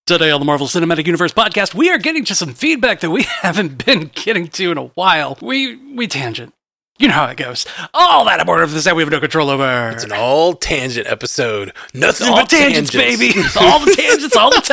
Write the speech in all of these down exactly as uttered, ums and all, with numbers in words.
Today on the Marvel Cinematic Universe podcast, we are getting to some feedback that we haven't been getting to in a while. We we tangent. You know how it goes. All that aboard of this that we have no control over. It's an all tangent episode. Nothing all but tangents, tangents, baby. All the tangents, all the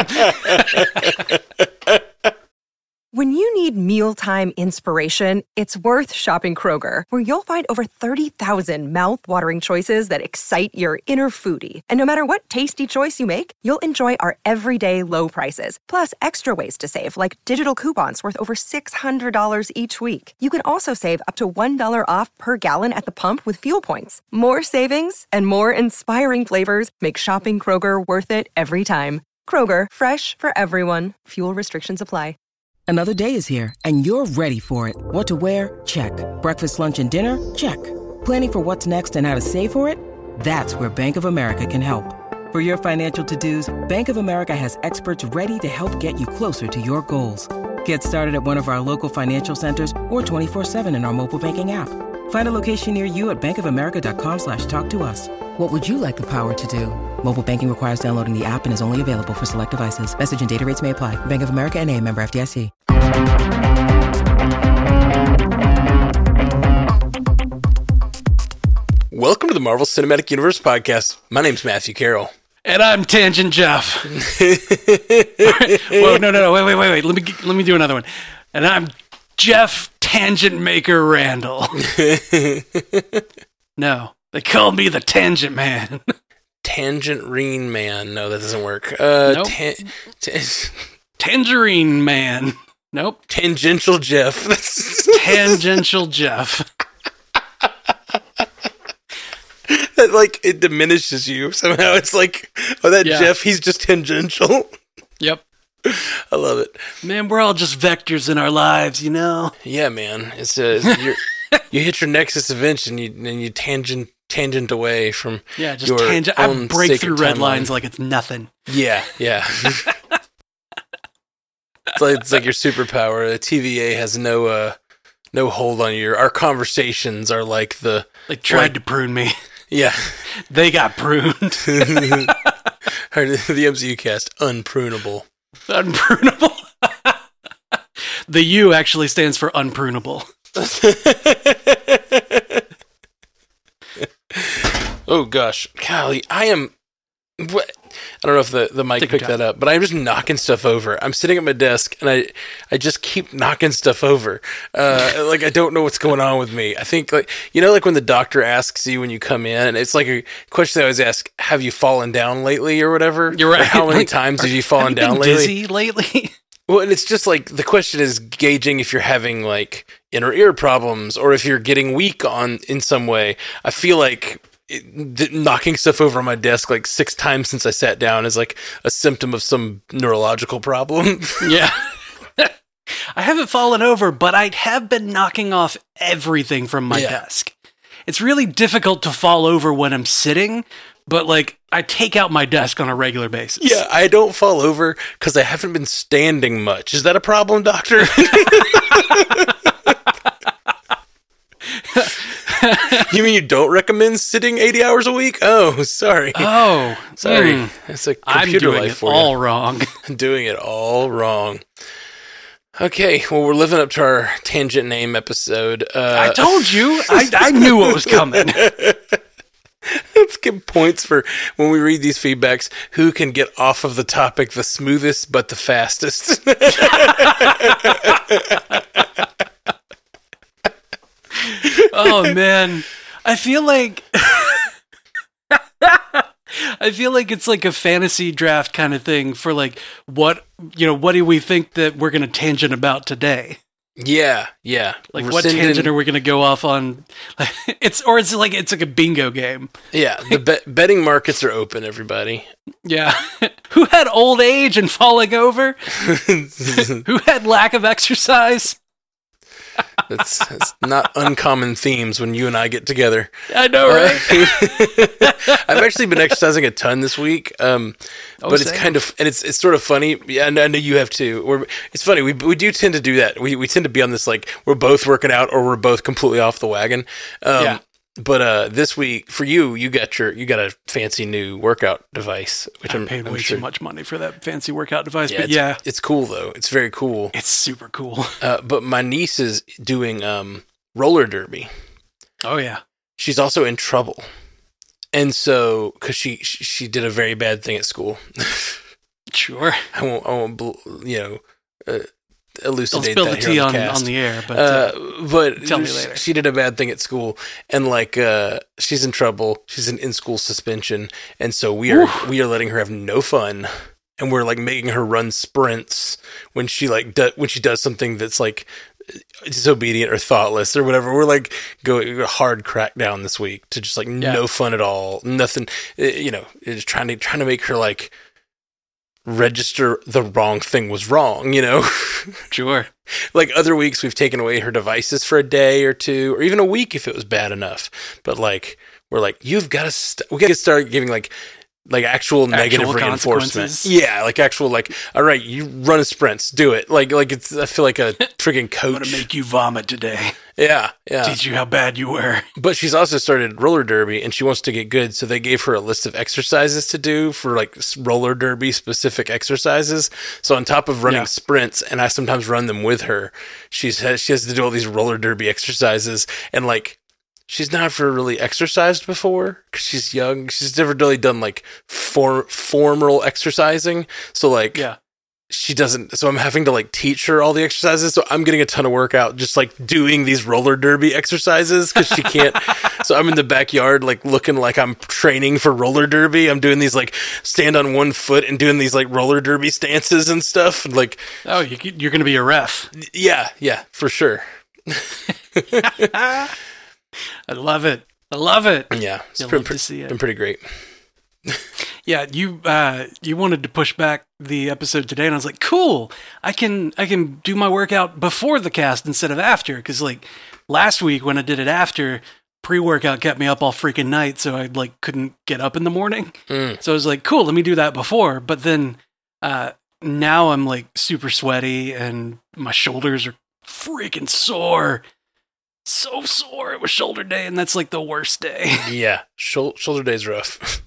time. When you need mealtime inspiration, it's worth shopping Kroger, where you'll find over thirty thousand mouth-watering choices that excite your inner foodie. And no matter what tasty choice you make, you'll enjoy our everyday low prices, plus extra ways to save, like digital coupons worth over six hundred dollars each week. You can also save up to one dollar off per gallon at the pump with fuel points. More savings and more inspiring flavors make shopping Kroger worth it every time. Kroger, fresh for everyone. Fuel restrictions apply. Another day is here, and you're ready for it. What to wear? Check. Breakfast, lunch, and dinner? Check. Planning for what's next and how to save for it? That's where Bank of America can help. For your financial to-dos, Bank of America has experts ready to help get you closer to your goals. Get started at one of our local financial centers or twenty-four seven in our mobile banking app. Find a location near you at bankofamerica.com slash talk to us. What would you like the power to do? Mobile banking requires downloading the app and is only available for select devices. Message and data rates may apply. Bank of America N A, member F D I C. Welcome to the Marvel Cinematic Universe podcast. My name's Matthew Carroll. And I'm Tangent Jeff. Whoa, no, no, no, wait, wait, wait, wait. Let me let me do another one. And I'm Jeff Tangent Maker Randall. No, they call me the Tangent Man. Tangerine Man. No, that doesn't work. Uh, nope. ta- ta- Tangerine Man. Nope. Tangential Jeff. Tangential Jeff. That, like, it diminishes you somehow. It's like, oh, that Yeah. Jeff, he's just tangential. Yep. I love it. Man, we're all just vectors in our lives, you know? Yeah, man. It's a you're, you hit your nexus event and you and you tangent tangent away from Yeah, just your tangent. I own break through sacred red timeline. lines like it's nothing. Yeah, yeah. It's like it's like your superpower. The T V A has no uh no hold on you. Our conversations are like the They tried like, to prune me. Yeah. They got pruned. Or the M C U cast, unprunable. Unprunable. The U actually stands for unprunable. Oh gosh, golly, I am. What? I don't know if the, the mic Take picked your time. that up, but I'm just knocking stuff over. I'm sitting at my desk and I I just keep knocking stuff over. Uh, like I don't know what's going on with me. I think like you know like when the doctor asks you when you come in, and it's like a question they always ask: have you fallen down lately or whatever? You're right. Or how many Like, times have you Have fallen you down been lately? dizzy lately? Well, and it's just like the question is gauging if you're having like inner ear problems or if you're getting weak on in some way. I feel like it, th- knocking stuff over on my desk like six times since I sat down is like a symptom of some neurological problem. Yeah. I haven't fallen over, but I have been knocking off everything from my Yeah. desk. It's really difficult to fall over when I'm sitting, but like I take out my desk on a regular basis. Yeah, I don't fall over because I haven't been standing much. Is that a problem, doctor? You mean you don't recommend sitting eighty hours a week? Oh, sorry. Oh, sorry. mm. That's a I'm computer doing life it for all you. wrong. Doing it all wrong. Okay, well, we're living up to our tangent name episode. Uh, I told you. I, I knew what was coming. Let's give points for when we read these feedbacks. Who can get off of the topic the smoothest but the fastest? Oh man, I feel like I feel like it's like a fantasy draft kind of thing for like what you know. What do we think that we're going to tangent about today? Yeah, yeah. Like We're what sending- tangent are we going to go off on? It's or it's like it's like a bingo game. Yeah, the bet betting markets are open, everybody. Yeah, who had old age and falling over? Who had lack of exercise? That's, that's not uncommon themes when you and I get together. I know, right? Uh, I've actually been exercising a ton this week, um, Oh, but it's same. kind of and it's it's sort of funny. Yeah, and I know you have too. We're, it's funny. We we do tend to do that. We we tend to be on this like we're both working out or we're both completely off the wagon. Um, Yeah. but uh, this week for you, you got your you got a fancy new workout device, which I I'm paid I'm way sure, too much money for that fancy workout device, Yeah, but it's, yeah, it's cool though. It's very cool. it's super cool. Uh, but my niece is doing um, roller derby. Oh yeah. She's also in trouble, and so because she, she she did a very bad thing at school. Sure. I won't I won't bl- you know. Uh, Don't elucidate spill the that here tea on on, the cast. on the air, but uh, uh, but tell me she, later. she did a bad thing at school, and like uh, she's in trouble. She's in in school suspension, and so we are Oof. we are letting her have no fun, and we're like making her run sprints when she like do, when she does something that's like disobedient or thoughtless or whatever. We're like going a hard crackdown this week to just like Yeah. no fun at all, nothing. uh, You know, it's trying to trying to make her like register the wrong thing was wrong. You know. sure. Like other weeks, we've taken away her devices for a day or two, or even a week if it was bad enough. But like, we're like, you've got to, st- we got to start giving like, like actual, negative reinforcement. consequences. Yeah, like actual, like, all right, you run a sprints, do it. Like, like it's. I feel like a friggin' I'm coach. gonna make you vomit today. yeah, yeah. Teach you how bad you were. But she's also started roller derby, and she wants to get good. So they gave her a list of exercises to do for like s- roller derby specific exercises. So on top of running Yeah. sprints, and I sometimes run them with her, she's has, she has to do all these roller derby exercises, and like she's never really exercised before because she's young. She's never really done like form formal exercising. So like Yeah. she doesn't, so I'm having to like teach her all the exercises. So I'm getting a ton of workout just like doing these roller derby exercises because she can't. So I'm in the backyard like looking like I'm training for roller derby. I'm doing these like stand on one foot and doing these like roller derby stances and stuff. And, like, Oh, you, you're gonna be a ref. yeah, yeah, for sure. I love it. I love it. Yeah, it's You'll been, love to see it. been pretty great. Yeah, you uh, you wanted to push back the episode today, and I was like, cool. I can I can do my workout before the cast instead of after, because like last week when I did it after, pre-workout kept me up all freaking night, so I like couldn't get up in the morning. Mm. So I was like, cool, let me do that before. But then uh, now I'm like super sweaty, and my shoulders are freaking sore. So sore. It was shoulder day, and that's like the worst day. Yeah, Shul- shoulder day's rough.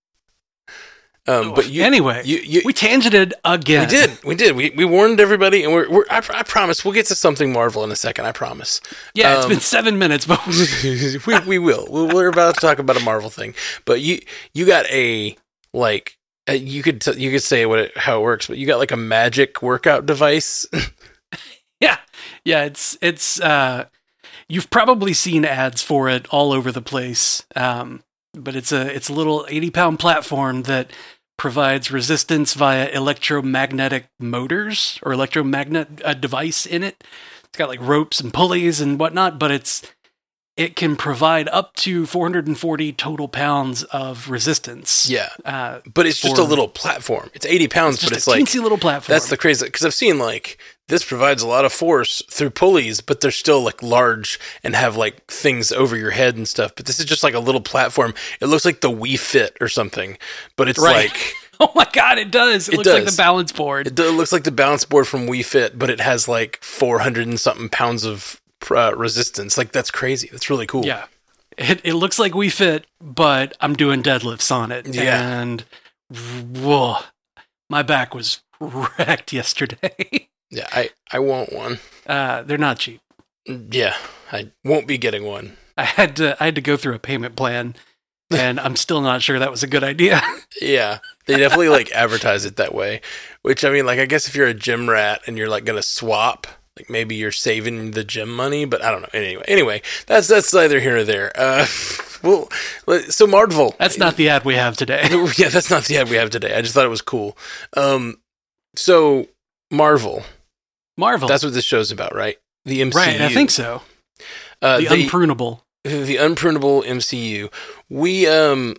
um, but you, anyway, you, you, we tangented again. we did, we did. We we warned everybody, and we're, we're I, I promise we'll get to something Marvel in a second. I promise. Yeah, it's Um, been seven minutes, but we we will. We're about to talk about a Marvel thing, but you you got a like uh, you could t- you could say what it, how it works, but you got like a magic workout device. yeah, yeah, it's it's. uh You've probably seen ads for it all over the place, um, but it's a it's a little eighty pound platform that provides resistance via electromagnetic motors or electromagnet uh, device in it. It's got like ropes and pulleys and whatnot, but it's it can provide up to four hundred forty total pounds of resistance. Yeah, uh, but it's just a for- little platform. It's eighty pounds, It's just but it's a like teensy little platform. that's the crazy because I've seen like this provides a lot of force through pulleys, but they're still like large and have like things over your head and stuff. But this is just like a little platform. It looks like the Wii Fit or something, but it's Right. like Oh my god, it does. It, It looks like does. the balance board. it, do- it looks like the balance board from Wii Fit, but it has like four hundred and something pounds of uh, resistance. Like that's crazy. That's really cool. Yeah. It it looks like We Fit, but I'm doing deadlifts on it. Yeah. And whoa, my back was wrecked yesterday. Yeah, I, I want one. Uh, they're not cheap. Yeah, I won't be getting one. I had to I had to go through a payment plan, and I'm still not sure that was a good idea. Yeah, they definitely like advertise it that way. Which I mean, like I guess if you're a gym rat and you're like gonna swap, like maybe you're saving the gym money. But I don't know. Anyway, anyway, that's that's neither here nor there. Uh, well, so Marvel. That's not the ad we have today. Yeah, that's not the ad we have today. I just thought it was cool. Um, so Marvel. Marvel. That's what this show's about, right? The M C U. right, I think so. Uh, The, the, unprunable. the unprunable M C U. We um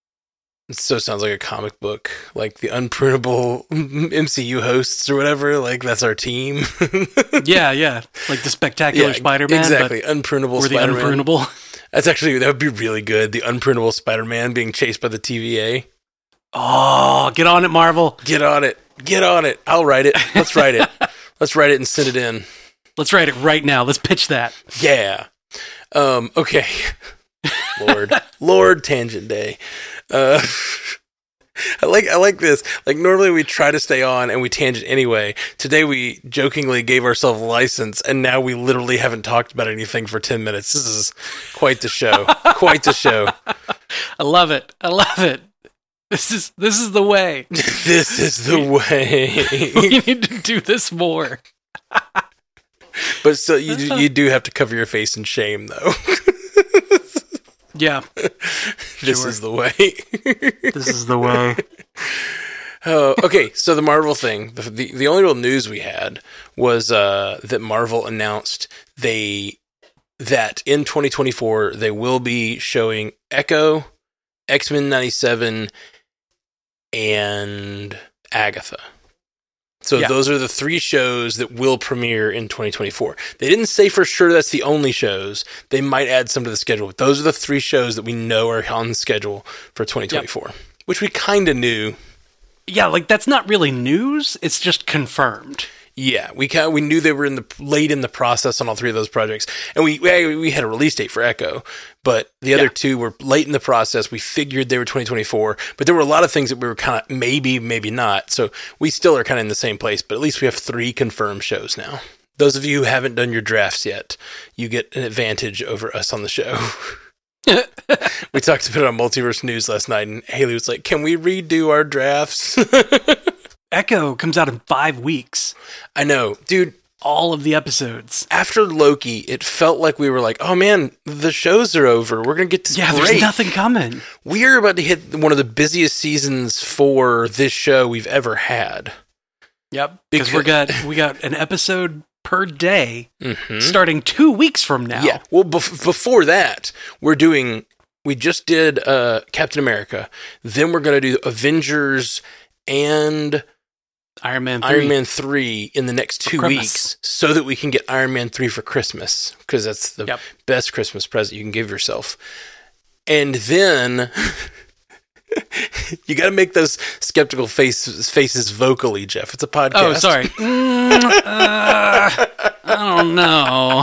it so sounds like a comic book, like the unprunable M C U hosts or whatever. Like that's our team. Yeah, yeah. Like the spectacular Yeah, Spider-Man. exactly. Unprunable But we're the Spider-Man. unprunable. That's actually that would be really good. The unprunable Spider-Man being chased by the T V A. Oh, get on it, Marvel. Get on it. Get on it. I'll write it. Let's write it. Let's write it and send it in. Let's write it right now. Let's pitch that. Yeah. Um, okay. Lord, Lord, Tangent Day. Uh, I like I like this. Like normally we try to stay on and we tangent anyway. Today we jokingly gave ourselves a license, and now we literally haven't talked about anything for ten minutes. This is quite the show. Quite the show. I love it. I love it. This is this is the way. This is the way. We need to do this more. But still, you do, you do have to cover your face in shame, though. Yeah. This Sure. is the way. This is the way. Uh, okay, so the Marvel thing. The, the the only real news we had was uh, that Marvel announced they that in twenty twenty-four they will be showing Echo, X-Men ninety-seven, and Agatha. So Yeah. those are the three shows that will premiere in twenty twenty-four. They didn't say for sure that's the only shows. They might add some to the schedule. But those are the three shows that we know are on the schedule for twenty twenty-four, yep. Which we kind of knew. Yeah, like that's not really news. It's just confirmed. Yeah, we kind we knew they were in the late in the process on all three of those projects, and we we, we had a release date for Echo, but the other yeah. two were late in the process. We figured they were twenty twenty-four, but there were a lot of things that we were kind of maybe, maybe not. So we still are kind of in the same place, but at least we have three confirmed shows now. Those of you who haven't done your drafts yet, you get an advantage over us on the show. We talked about it on Multiverse News last night, and Haley was like, "Can we redo our drafts?" Echo comes out in five weeks. I know, dude. All of the episodes. After Loki, it felt like we were like, oh man, the shows are over. We're going to get this Yeah, break. There's nothing coming. We're about to hit one of the busiest seasons for this show we've ever had. Yep. Because we got we got an episode per day mm-hmm. starting two weeks from now. Yeah. Well, bef- before that, we're doing, we just did uh, Captain America. Then we're going to do Avengers and Iron Man three. Iron Man three in the next two weeks so that we can get Iron Man three for Christmas, because that's the yep. best Christmas present you can give yourself. And then you got to make those skeptical faces, faces vocally, Jeff. It's a podcast. Oh, sorry. mm, uh, I don't know.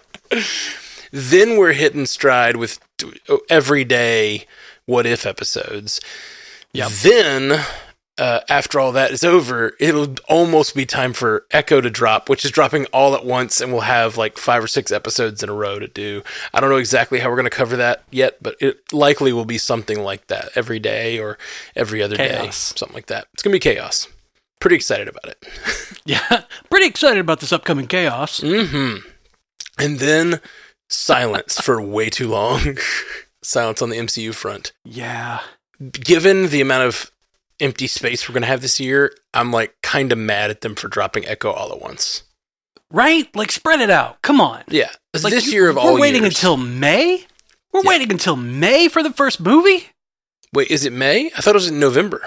Then we're hitting stride with everyday What If episodes. Yep. Then... Uh, after all that is over, it'll almost be time for Echo to drop, which is dropping all at once, and we'll have like five or six episodes in a row to do. I don't know exactly how we're going to cover that yet, but it likely will be something like that every day or every other chaos. day, something like that. It's going to be chaos. Pretty excited about it. Yeah, pretty excited about this upcoming chaos. Mm-hmm. And then silence for way too long. Silence on the M C U front. Yeah. Given the amount of empty space we're going to have this year, I'm like kind of mad at them for dropping Echo all at once. Right? Like spread it out. Come on. Yeah. Like, this you, year of all We're waiting years. until May? We're yeah. waiting until May for the first movie? Wait, is it May? I thought it was in November.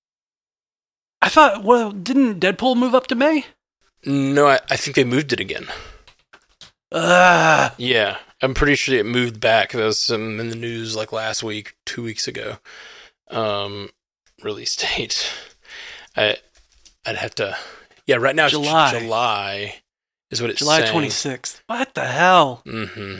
I thought, well, didn't Deadpool move up to May? No, I, I think they moved it again. Uh, yeah. I'm pretty sure it moved back. There was some in the news like last week, two weeks ago. Um... Release date. I, I'd have to. Yeah, right now July. it's July is what it's July saying. twenty-sixth. What the hell? Mm-hmm.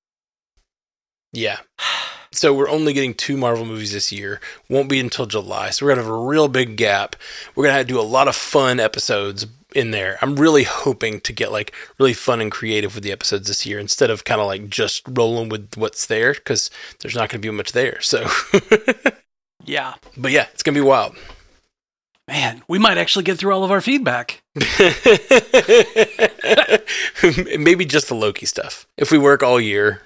Yeah. So we're only getting two Marvel movies this year. Won't be until July. So we're going to have a real big gap. We're going to have to do a lot of fun episodes in there. I'm really hoping to get like really fun and creative with the episodes this year instead of kind of like just rolling with what's there, because there's not going to be much there. So. Yeah. But yeah, it's going to be wild. Man, we might actually get through all of our feedback. Maybe just the Loki stuff. If we work all year.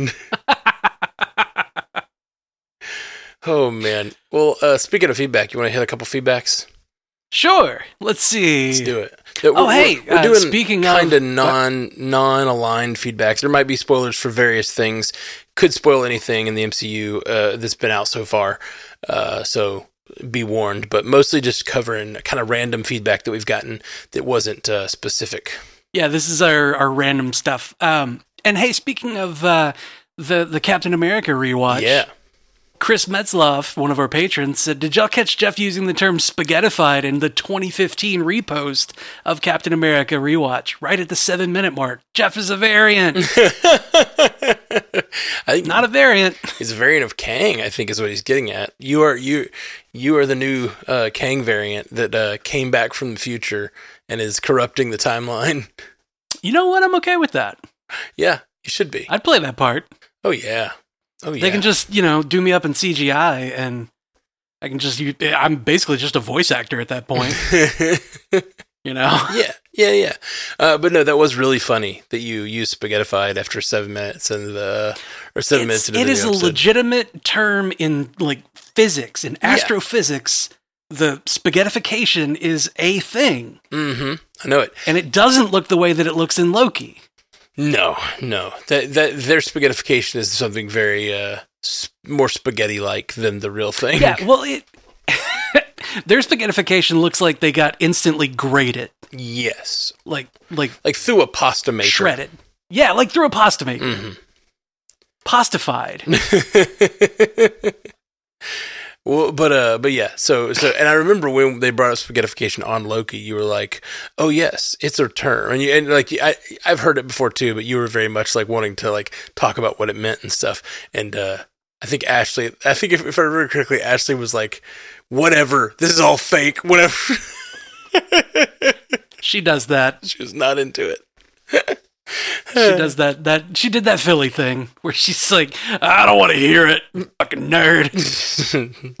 Oh, man. Well, uh, speaking of feedback, you want to hit a couple feedbacks? Sure. Let's see. Let's do it. We're, oh, hey. We're, we're uh, doing speaking kind of of non, non-aligned feedbacks. There might be spoilers for various things. Could spoil anything in the M C U uh, that's been out so far. Uh, so be warned, but mostly just covering kind of random feedback that we've gotten that wasn't uh, specific. Yeah, this is our, our random stuff. Um, and hey, speaking of uh, the the Captain America rewatch, yeah, Chris Metzloff, one of our patrons, said, did y'all catch Jeff using the term spaghettified in the twenty fifteen repost of Captain America rewatch, right at the seven minute mark? Jeff is a variant. I think Not a variant. he's a variant of Kang, I think is what he's getting at. You are you you are the new uh, Kang variant that uh, came back from the future and is corrupting the timeline. You know what? I'm okay with that. Yeah, you should be. I'd play that part. Oh yeah. Oh yeah. They can just, you know, do me up in C G I and I can just, you, I'm basically just a voice actor at that point, you know? Yeah, yeah, yeah. Uh, but no, that was really funny that you used spaghettified after seven minutes and the or seven minutes It's, into it the is episode. a legitimate term in like physics, in Yeah. astrophysics. The spaghettification is a thing, Mm-hmm. I know it. and it doesn't look the way that it looks in Loki. No, no. That that their spaghettification is something very uh, sp- more spaghetti-like than the real thing. Yeah, well, it their spaghettification looks like they got instantly grated, Yes. like like Like through a pasta maker. shredded. Yeah, like through a pasta maker. Mhm. Pastified. Well, but uh, but yeah. So so, and I remember when they brought up spaghettification on Loki, you were like, "Oh yes, it's a term," and you and like I I've heard it before too, but you were very much like wanting to like talk about what it meant and stuff. And uh, I think Ashley, I think if, if I remember correctly, Ashley was like, "Whatever, this is all fake. Whatever." She does that. She was not into it. She does that. That she did that Philly thing where she's like, "I don't want to hear it, fucking nerd."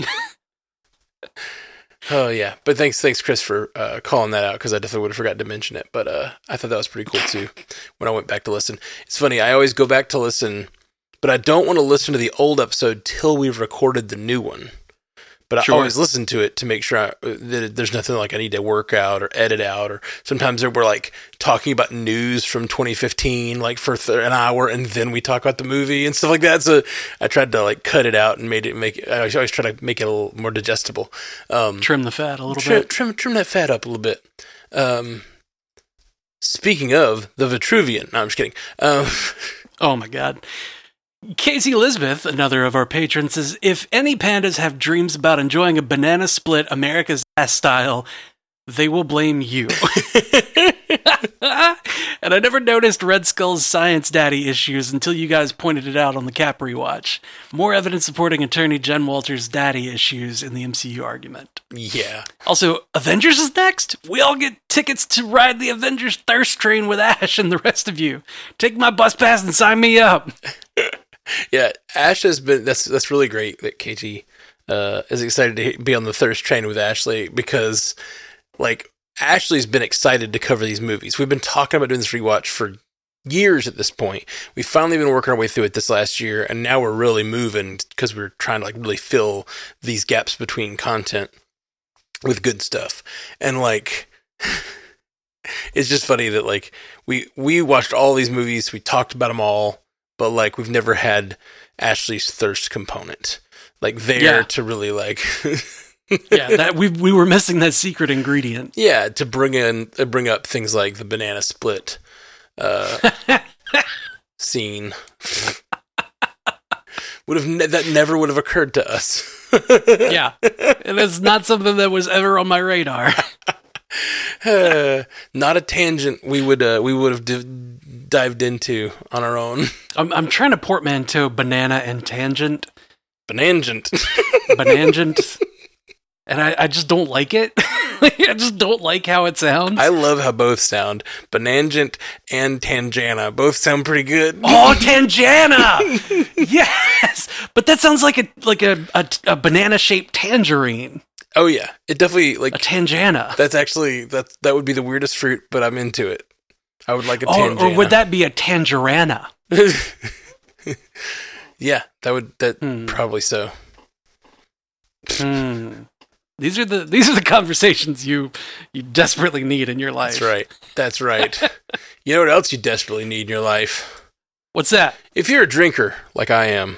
Oh yeah, but thanks, thanks, Chris, for uh, calling that out because I definitely would have forgotten to mention it. But uh, I thought that was pretty cool too. When I went back to listen, it's funny. I always go back to listen, but I don't want to listen to the old episode till we've recorded the new one. But Sure. I always listen to it to make sure I, that there's nothing like I need to work out or edit out. Or sometimes we're like talking about news from twenty fifteen, like for th- an hour, and then we talk about the movie and stuff like that. So I tried to like cut it out and made it make. It, I always always try to make it a little more digestible. Um, Trim the fat a little trim, bit. trim, trim that fat up a little bit. Um, speaking of the Vitruvian, no, I'm just kidding. Um, Oh my god. Casey Elizabeth, another of our patrons, says, if any pandas have dreams about enjoying a banana split America's ass style, they will blame you. And I never noticed Red Skull's science daddy issues until you guys pointed it out on the Cap rewatch. More evidence supporting attorney Jen Walters' daddy issues in the M C U argument. yeah, Also, Avengers is next. We all get tickets to ride the Avengers thirst train with Ash and the rest of you. Take my bus pass and sign me up. yeah. Ash has been. That's that's really great that K T uh, is excited to be on the thirst train with Ashley because, like, Ashley's been excited to cover these movies. We've been talking about doing this rewatch for years at this point. We've finally been working our way through it this last year, and now we're really moving because we're trying to like really fill these gaps between content with good stuff. And like, it's just funny that like we we watched all these movies, we talked about them all, but like we've never had Ashley's thirst component like there Yeah. to really like. Yeah, that we we were missing that secret ingredient. Yeah, to bring in, uh, bring up things like the banana split uh, scene would have ne- that never would have occurred to us. Yeah, and it's not something that was ever on my radar. Uh, not a tangent we would uh, we would have div- dived into on our own. I'm I'm trying to portmanteau banana and tangent, Banangent. banangent, and I, I just don't like it. I just don't like how it sounds. I love how both sound. Banangent and Tangana both sound pretty good. Oh, Tangana! Yes, but that sounds like a like a a, a banana shaped tangerine. Oh yeah, it definitely like A Tangana. that's actually that that would be the weirdest fruit, but I'm into it. I would like a Or, Tangana. or would that be a Tangerana? Yeah, that would that Hmm. probably so. Hmm. These are the these are the conversations you you desperately need in your life. That's right. That's right. You know what else you desperately need in your life? What's that? If you're a drinker like I am,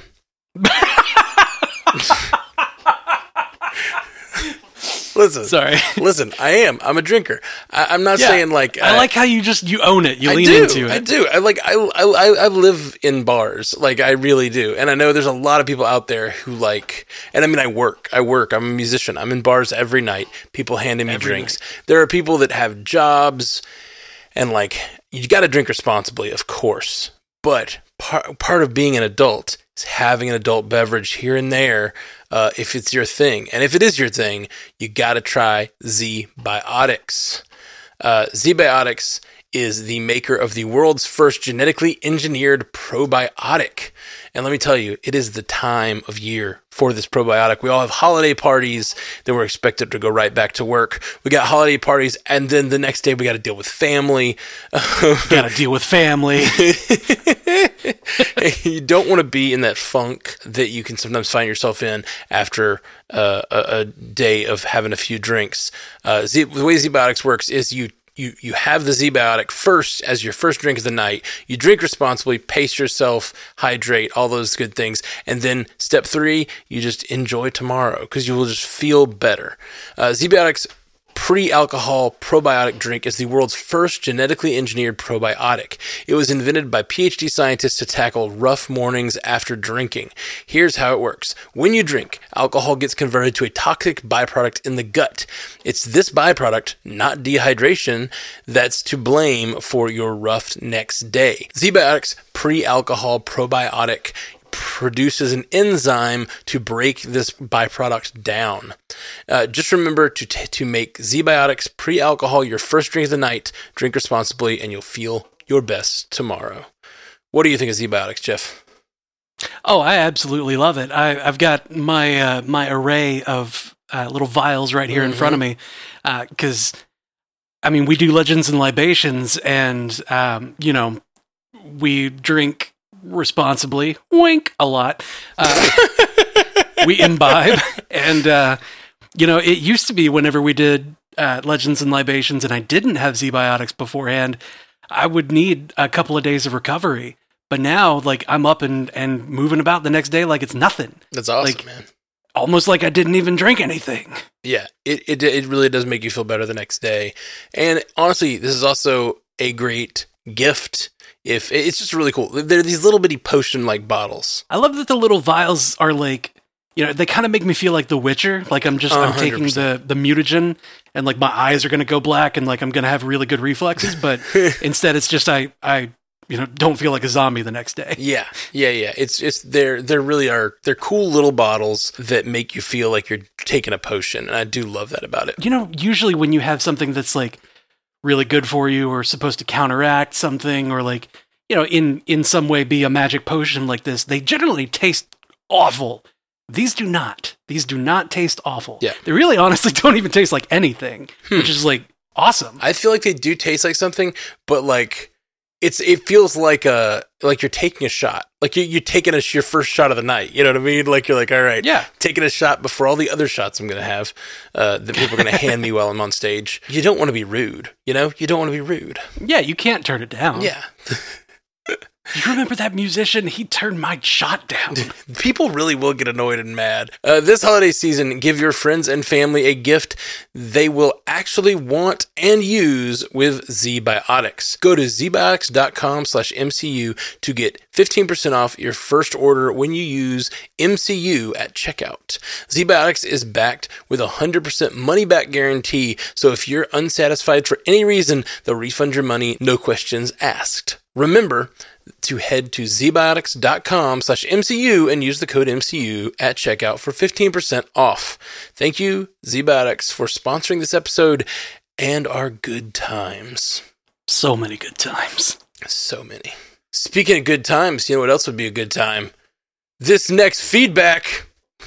listen. Sorry. Listen, I am. I'm a drinker. I, I'm not Yeah, saying like I like how you just you own it. You I lean do. into it. I do. I like. I, I I live in bars. Like I really do. And I know there's a lot of people out there who like. And I mean, I work. I work. I'm a musician. I'm in bars every night. People handing me Every drinks. night. There are people that have jobs, and like you got to drink responsibly, of course. But part part of being an adult is having an adult beverage here and there. Uh, if it's your thing. And if it is your thing, you got to try Z-Biotics. Uh, Z-Biotics is the maker of the world's first genetically engineered probiotic. And let me tell you, it is the time of year for this probiotic. We all have holiday parties, then we're expected to go right back to work. We got holiday parties, and then the next day we got to deal with family. Got to deal with family. You don't want to be in that funk that you can sometimes find yourself in after uh, a, a day of having a few drinks. Uh, Z, the way Z-Biotics works is you You you have the Z-Biotic first as your first drink of the night. You drink responsibly, pace yourself, hydrate, all those good things. And then step three, you just enjoy tomorrow because you will just feel better. Uh, Z-Biotic's pre-alcohol probiotic drink is the world's first genetically engineered probiotic. It was invented by PhD scientists to tackle rough mornings after drinking. Here's how it works. When you drink, alcohol gets converted to a toxic byproduct in the gut. It's this byproduct, not dehydration, that's to blame for your rough next day. Z-Biotic's pre-alcohol probiotic produces an enzyme to break this byproduct down. Uh, just remember to t- to make Z-Biotics pre-alcohol your first drink of the night. Drink responsibly, and you'll feel your best tomorrow. What do you think of Z-Biotics, Jeff? Oh, I absolutely love it. I, I've got my uh, my array of uh, little vials right here mm-hmm. in front of me because, uh, I mean, we do Legends and Libations, and um, you know, we drink responsibly, wink, a lot. Uh, we imbibe, and uh, you know, it used to be whenever we did uh, Legends and Libations, and I didn't have Z-Biotics beforehand, I would need a couple of days of recovery. But now, like, I'm up and and moving about the next day like it's nothing. That's awesome, like, man. Almost like I didn't even drink anything. Yeah, it, it it really does make you feel better the next day. And honestly, this is also a great gift. If it's just really cool. They're these little bitty potion like bottles. I love that the little vials are like, you know, they kind of make me feel like The Witcher. Like I'm just, I'm taking the, the mutagen and like my eyes are going to go black and like I'm going to have really good reflexes. But instead it's just, I, I, you know, don't feel like a zombie the next day. Yeah. Yeah. Yeah. It's, it's, they're, they're really are, they're cool little bottles that make you feel like you're taking a potion. And I do love that about it. You know, usually when you have something that's like really good for you or supposed to counteract something or like, you know, in, in some way be a magic potion like this, they generally taste awful. These do not. These do not taste awful. Yeah. They really honestly don't even taste like anything, hmm. which is like awesome. I feel like they do taste like something, but like it's it feels like a like you're taking a shot. Like you you're taking a, your first shot of the night. You know what I mean? Like you're like, all right, yeah, taking a shot before all the other shots I'm gonna have uh, that people are gonna hand me while I'm on stage. You don't want to be rude. You know, you don't want to be rude. Yeah, you can't turn it down. Yeah. You remember that musician? He turned my shot down. People really will get annoyed and mad. Uh, this holiday season, give your friends and family a gift they will actually want and use with Z-Biotics. Go to zbiotics.com slash MCU to get fifteen percent off your first order when you use M C U at checkout. Z-Biotics is backed with a one hundred percent money-back guarantee, so if you're unsatisfied for any reason, they'll refund your money, no questions asked. Remember to head to zbiotics.com slash MCU and use the code M C U at checkout for fifteen percent off. Thank you, Z-Biotics, for sponsoring this episode and our good times. So many good times. So many. Speaking of good times, you know what else would be a good time? This next feedback.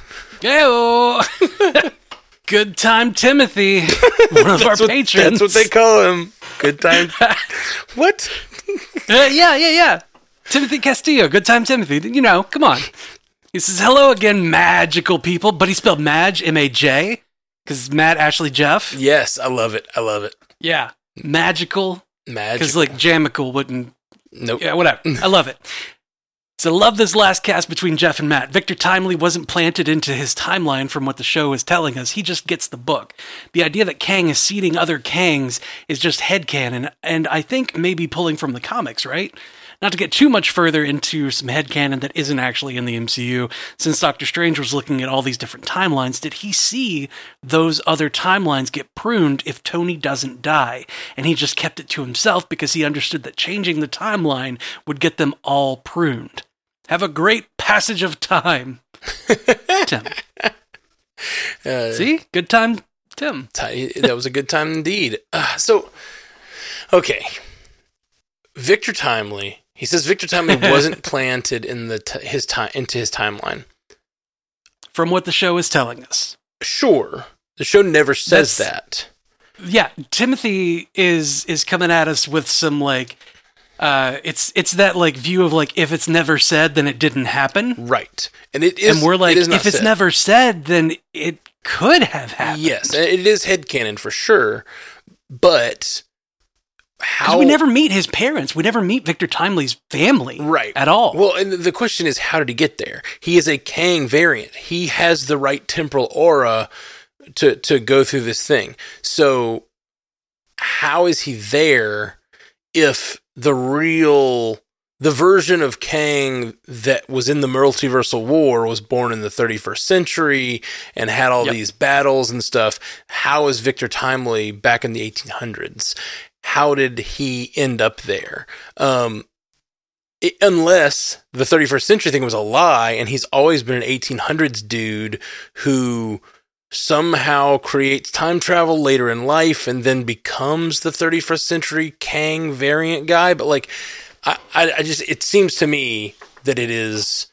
Yo! Good Time Timothy, one of our what, patrons. That's what they call him. Good Time. What? Uh, yeah, yeah, yeah. Timothy Castillo, Good Time Timothy. You know, come on. He says, hello again, magical people. But he spelled Madge, M A J, because Matt, Ashley, Jeff. Yes, I love it. I love it. Yeah. Magical. Magical. Because, like, Jamical wouldn't. Nope. Yeah, whatever. I love it. So love this last cast between Jeff and Matt. Victor Timely wasn't planted into his timeline from what the show is telling us. He just gets the book. The idea that Kang is seeding other Kangs is just headcanon, and I think maybe pulling from the comics, right? Not to get too much further into some headcanon that isn't actually in the M C U, since Doctor Strange was looking at all these different timelines, did he see those other timelines get pruned if Tony doesn't die? And he just kept it to himself because he understood that changing the timeline would get them all pruned. Have a great passage of time, Tim. Uh, See? Good time, Tim. T- that was a good time indeed. Uh, so, okay. Victor Timely... He says Victor Timely wasn't planted in the t- his time into his timeline. From what the show is telling us. Sure. The show never says That's, that. Yeah, Timothy is is coming at us with some like uh it's it's that like view of like if it's never said then it didn't happen. Right. And it is And we're like it if it's said. never said then it could have happened. Yes, it is headcanon for sure. But how we never meet his parents. We never meet Victor Timely's family right. at all. Well, and the question is, how did he get there? He is a Kang variant. He has the right temporal aura to, to go through this thing. So how is he there if the real, the version of Kang that was in the Multiversal War was born in the thirty-first century and had all yep. these battles and stuff? How is Victor Timely back in the eighteen hundreds? How did he end up there? Um, it, unless the thirty-first century thing was a lie, and he's always been an eighteen hundreds dude who somehow creates time travel later in life and then becomes the thirty-first century Kang variant guy. But like, I, I, I just, it seems to me that it is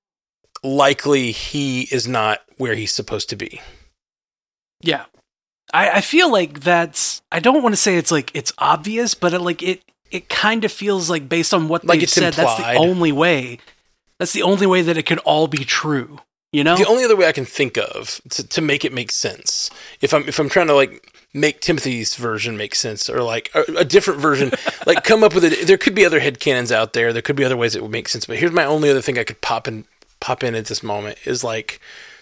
likely he is not where he's supposed to be. Yeah. I, I feel like that's, I don't want to say it's like, it's obvious, but it, like it, it kind of feels like based on what like they've said, implied. That's the only way, that's the only way that it could all be true, you know? The only other way I can think of to, to make it make sense, if I'm, if I'm trying to like make Timothy's version make sense or like a, a different version, like come up with it, there could be other headcanons out there, there could be other ways it would make sense, but here's my only other thing I could pop in, pop in at this moment is like,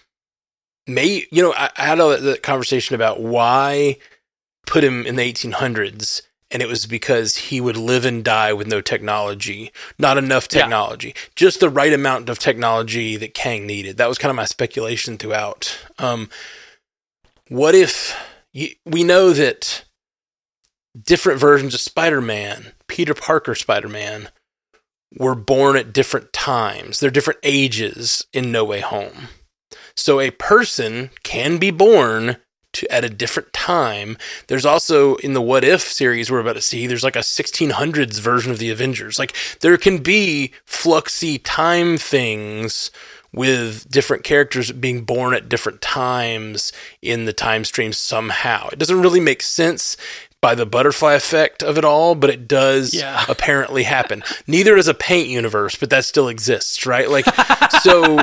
May you know I, I had a the conversation about why put him in the eighteen hundreds, and it was because he would live and die with no technology, not enough technology, yeah. just the right amount of technology that Kang needed. That was kind of my speculation throughout. Um, what if you, we know that different versions of Spider-Man, Peter Parker Spider-Man, were born at different times. They're different ages in No Way Home. So a person can be born to at a different time. There's also, in the What If series we're about to see, there's like a sixteen hundreds version of the Avengers. Like, there can be fluxy time things with different characters being born at different times in the time stream somehow. It doesn't really make sense by the butterfly effect of it all, but it does yeah. apparently happen. Neither does a paint universe, but that still exists, right? Like, so...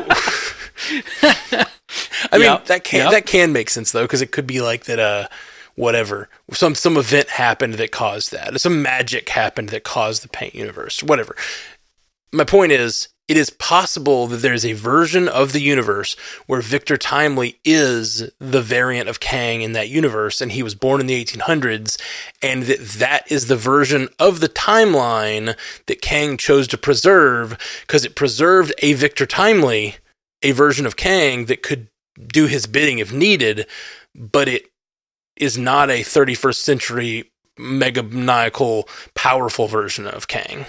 I mean, yep, that can yep. that can make sense though, because it could be like that. Uh, whatever, some some event happened that caused that. Some magic happened that caused the paint universe. Whatever. My point is, it is possible that there is a version of the universe where Victor Timely is the variant of Kang in that universe, and he was born in the eighteen hundreds, and that that is the version of the timeline that Kang chose to preserve because it preserved a Victor Timely, a version of Kang that could do his bidding if needed, but it is not a thirty-first century megamaniacal powerful version of Kang.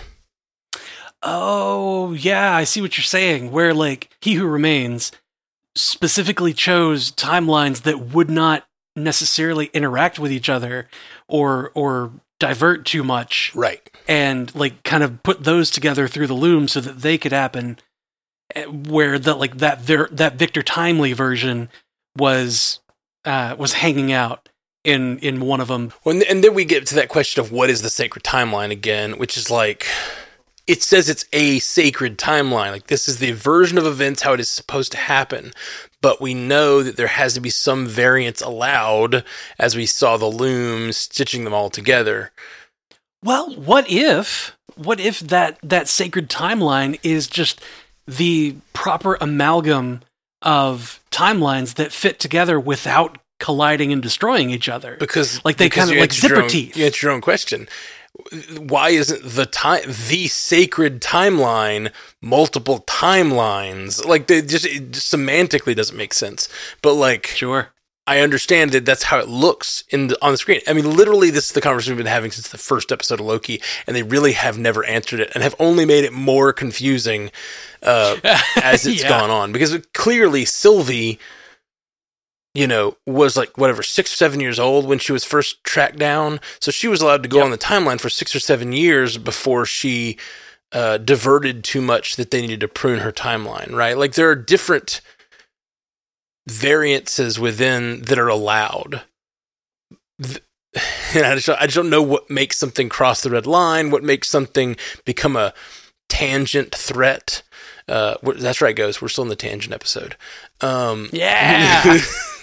Oh, yeah, I see what you're saying, where like He Who Remains specifically chose timelines that would not necessarily interact with each other or or divert too much. Right. And like kind of put those together through the loom so that they could happen. Where the like that ver- that Victor Timely version was uh, was hanging out in in one of them. Well, and then we get to that question of what is the sacred timeline again, which is like, it says it's a sacred timeline. Like, this is the version of events how it is supposed to happen, but we know that there has to be some variance allowed, as we saw the loom stitching them all together. Well, what if, what if that, that sacred timeline is just the proper amalgam of timelines that fit together without colliding and destroying each other? Because like they kind of like zipper own, teeth. You answer your own question. Why isn't the time the sacred timeline multiple timelines? Like they just, it just semantically doesn't make sense. But like, sure, I understand that that's how it looks in the, on the screen. I mean, literally, this is the conversation we've been having since the first episode of Loki, and they really have never answered it and have only made it more confusing uh, as it's yeah. gone on. Because clearly, Sylvie, you know, was like, whatever, six or seven years old when she was first tracked down. So she was allowed to go yep. on the timeline for six or seven years before she uh, diverted too much that they needed to prune her timeline, right? Like, there are different variances within that are allowed. And I just, I just don't know what makes something cross the red line, what makes something become a tangent threat. Uh, that's right, guys. We're still in the tangent episode. Um, yeah.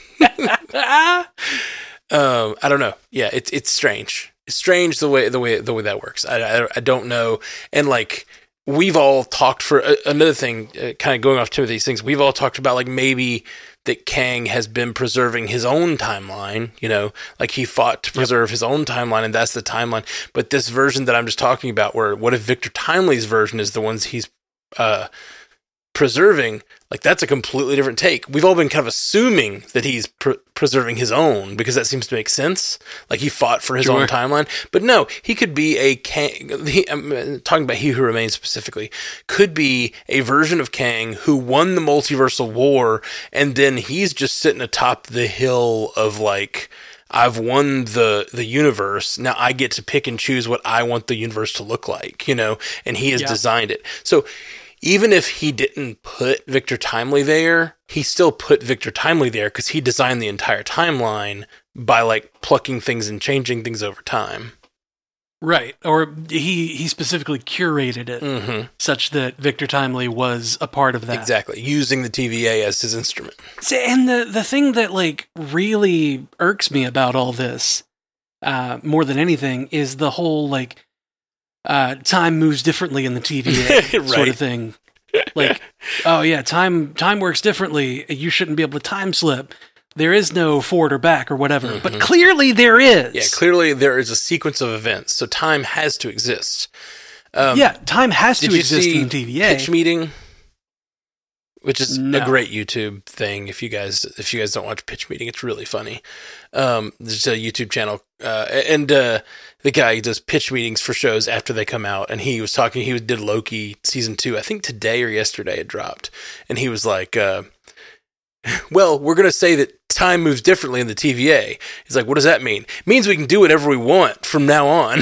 um, I don't know. Yeah, it's it's strange. It's strange the way the way the way that works. I I, I don't know. And like, we've all talked for uh, another thing, uh, kind of going off two of these things. We've all talked about like maybe that Kang has been preserving his own timeline, you know, like he fought to preserve yep. his own timeline, and that's the timeline. But this version that I'm just talking about, where what if Victor Timely's version is the ones he's uh, preserving? Like, that's a completely different take. We've all been kind of assuming that he's pre- preserving his own because that seems to make sense. Like, he fought for his sure. own timeline. But no, he could be a Kang. He, I'm talking about He Who Remains specifically. Could be a version of Kang who won the multiversal war, and then he's just sitting atop the hill of like, I've won the the universe. Now I get to pick and choose what I want the universe to look like, you know. And he has yeah. designed it. So even if he didn't put Victor Timely there, he still put Victor Timely there because he designed the entire timeline by like plucking things and changing things over time. Right. Or he, he specifically curated it mm-hmm. such that Victor Timely was a part of that. Exactly. Using the T V A as his instrument. See, and the, the thing that like really irks me about all this, uh, more than anything, is the whole like, Uh, time moves differently in the T V A right. sort of thing. Like, oh yeah, time time works differently. You shouldn't be able to time slip. There is no forward or back or whatever. Mm-hmm. But clearly there is. Yeah, clearly there is a sequence of events. So time has to exist. Um, yeah, time has to exist in the T V A. Pitch Meeting, which is no. a great YouTube thing. If you guys if you guys don't watch Pitch Meeting, it's really funny. Um, there's a YouTube channel, uh, and uh, the guy does pitch meetings for shows after they come out. And he was talking. He did Loki season two, I think today or yesterday it dropped, and he was like, uh, "Well, we're gonna say that time moves differently in the T V A." He's like, "What does that mean?" It means we can do whatever we want from now on.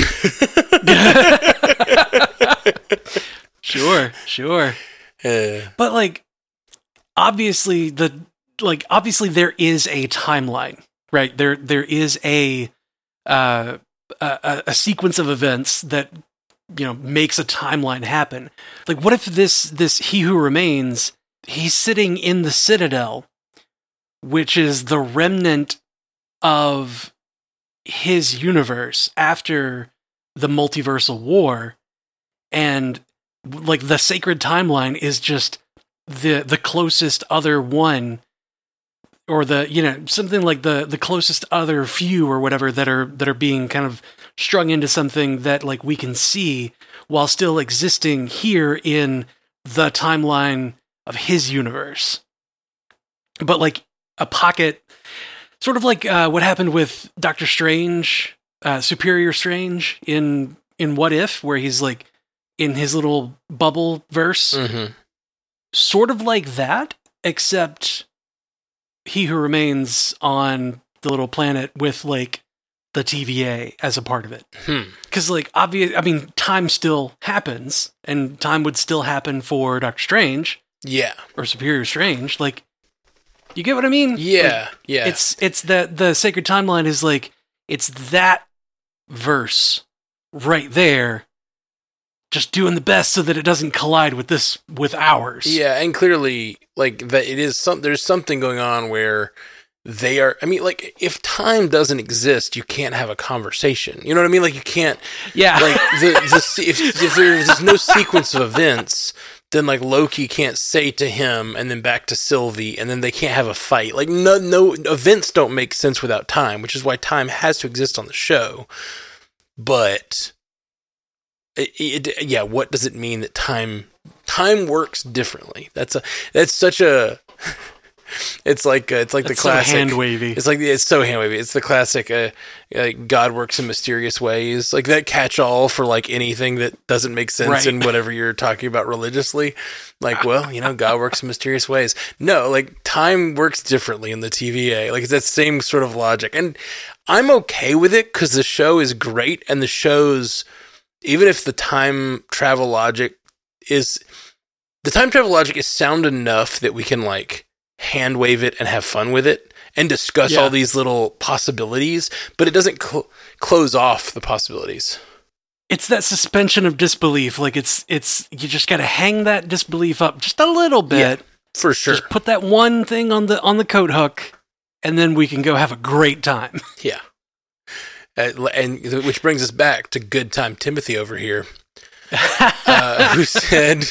Sure, sure. Uh, but like, obviously the like obviously there is a timeline, right? There there is a uh, a, a sequence of events that, you know, makes a timeline happen. Like, what if this this He Who Remains, he's sitting in the Citadel, which is the remnant of his universe after the multiversal war, and like the sacred timeline is just the the closest other one, or the, you know, something like the the closest other few or whatever that are that are being kind of strung into something that like we can see while still existing here in the timeline of his universe. But like a pocket, sort of like uh, what happened with Doctor Strange, uh, Superior Strange in in What If, where he's like in his little bubble verse. Mm-hmm. Sort of like that, except He Who Remains on the little planet with like the T V A as a part of it. Because hmm. like obvious, I mean, time still happens, and time would still happen for Doctor Strange. Yeah, or Superior Strange. Like, you get what I mean? Yeah, like, yeah. It's it's that the sacred timeline is like, it's that verse right there, just doing the best so that it doesn't collide with this, with ours. Yeah, and clearly, like, that it is some, there's something going on where they are, I mean, like, if time doesn't exist, you can't have a conversation. You know what I mean? Like, you can't, Yeah. like, the, the if, if there's no sequence of events, then, like, Loki can't say to him, and then back to Sylvie, and then they can't have a fight. Like, no, no, events don't make sense without time, which is why time has to exist on the show. But, it, it, yeah, what does it mean that time, time works differently? That's a, that's such a... It's like uh, it's like That's the classic so hand wavy. It's like it's so hand wavy. It's the classic uh, like God works in mysterious ways. Like that catch all for like anything that doesn't make sense Right. in whatever you're talking about religiously. Like, well, you know, God works in mysterious ways. No, like time works differently in the T V A. Like it's that same sort of logic, and I'm okay with it because the show is great, and the show's even if the time travel logic is the time travel logic is sound enough that we can like hand wave it and have fun with it and discuss Yeah. all these little possibilities, but it doesn't cl- close off the possibilities. It's that suspension of disbelief. Like it's it's you just got to hang that disbelief up just a little bit. Yeah, for sure. Just put that one thing on the on the coat hook, and then we can go have a great time. Yeah. Uh, and which brings us back to good time Timothy over here, uh, who said,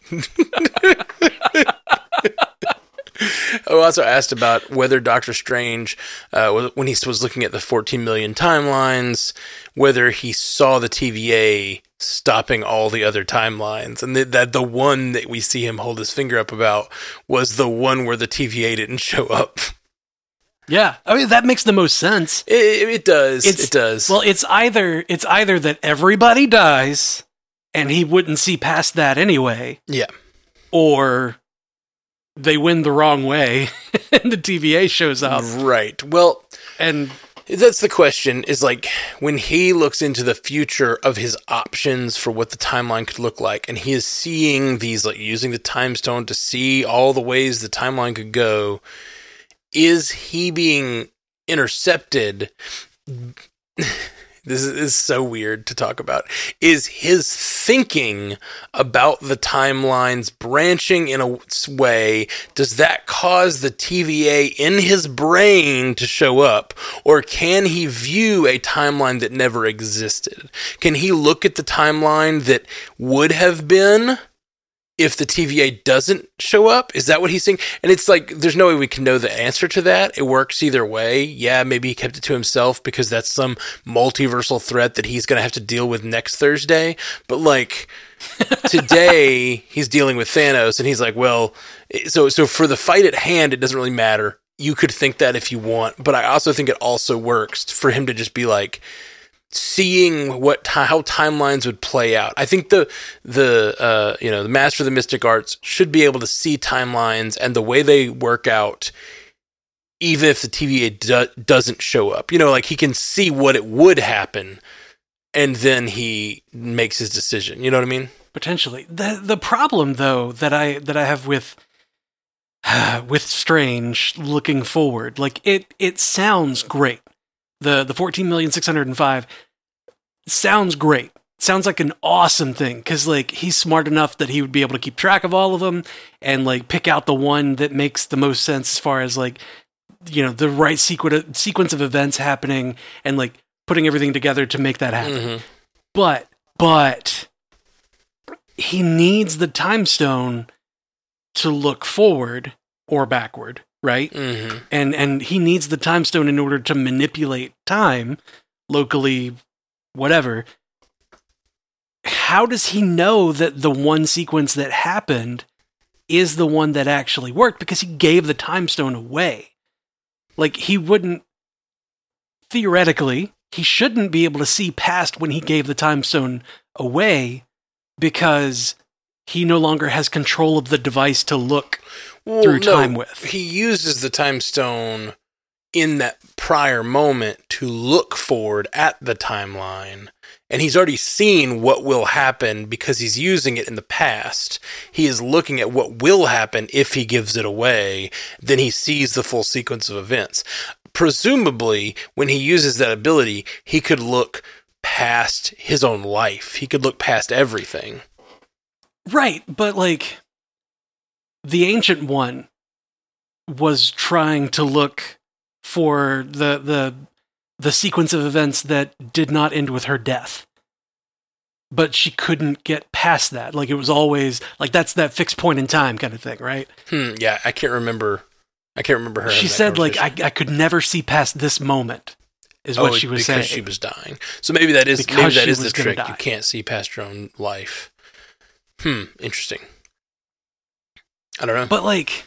I also asked about whether Doctor Strange, uh, when he was looking at the fourteen million timelines, whether he saw the T V A stopping all the other timelines, and that, that the one that we see him hold his finger up about was the one where the T V A didn't show up. Yeah, I mean that makes the most sense. It, it does. It's, it does. Well, it's either it's either that everybody dies, and he wouldn't see past that anyway, yeah. or they win the wrong way, and the T V A shows up. Right. Well, And that's the question, is like when he looks into the future of his options for what the timeline could look like, and he is seeing these, like using the time stone to see all the ways the timeline could go, is he being intercepted? This is so weird to talk about. Is his thinking about the timelines branching in a way, does that cause the T V A in his brain to show up? Or can he view a timeline that never existed? Can he look at the timeline that would have been if the T V A doesn't show up? Is that what he's saying? And it's like, there's no way we can know the answer to that. It works either way. Yeah, maybe he kept it to himself because that's some multiversal threat that he's going to have to deal with next Thursday. But like, today he's dealing with Thanos, and he's like, well, so, so for the fight at hand, it doesn't really matter. You could think that if you want, but I also think it also works for him to just be like, seeing what how timelines would play out. I think the the uh, you know the master of the mystic arts should be able to see timelines and the way they work out, even if the T V A do- doesn't show up. You know, like he can see what it would happen, and then he makes his decision. You know what I mean? potentially, the the problem though that I that I have with with Strange looking forward, like it it sounds great. The the fourteen million six hundred five sounds great. Sounds like an awesome thing, because like he's smart enough that he would be able to keep track of all of them and like pick out the one that makes the most sense as far as like, you know, the right sequ- sequence of events happening and like putting everything together to make that happen. Mm-hmm. But but he needs the time stone to look forward or backward, right? Mm-hmm. And and he needs the time stone in order to manipulate time locally, whatever. How does he know that the one sequence that happened is the one that actually worked? Because he gave the time stone away. Like, he wouldn't, theoretically, he shouldn't be able to see past when he gave the time stone away, because he no longer has control of the device to look well, through no, time with. He uses the time stone in that prior moment to look forward at the timeline. And he's already seen what will happen because he's using it in the past. He is looking at what will happen if he gives it away. Then he sees the full sequence of events. Presumably, when he uses that ability, he could look past his own life. He could look past everything. Right, but like, the Ancient One was trying to look for the the the sequence of events that did not end with her death. But she couldn't get past that. Like, it was always, like, that's that fixed point in time kind of thing, right? Hmm, yeah, I can't remember. I can't remember her. She said, like, I, I could never see past this moment, is oh, what she was because saying. Because she was dying. So maybe that is, because maybe that is the was trick. die. You can't see past your own life. Hmm, interesting. I don't know. But, like,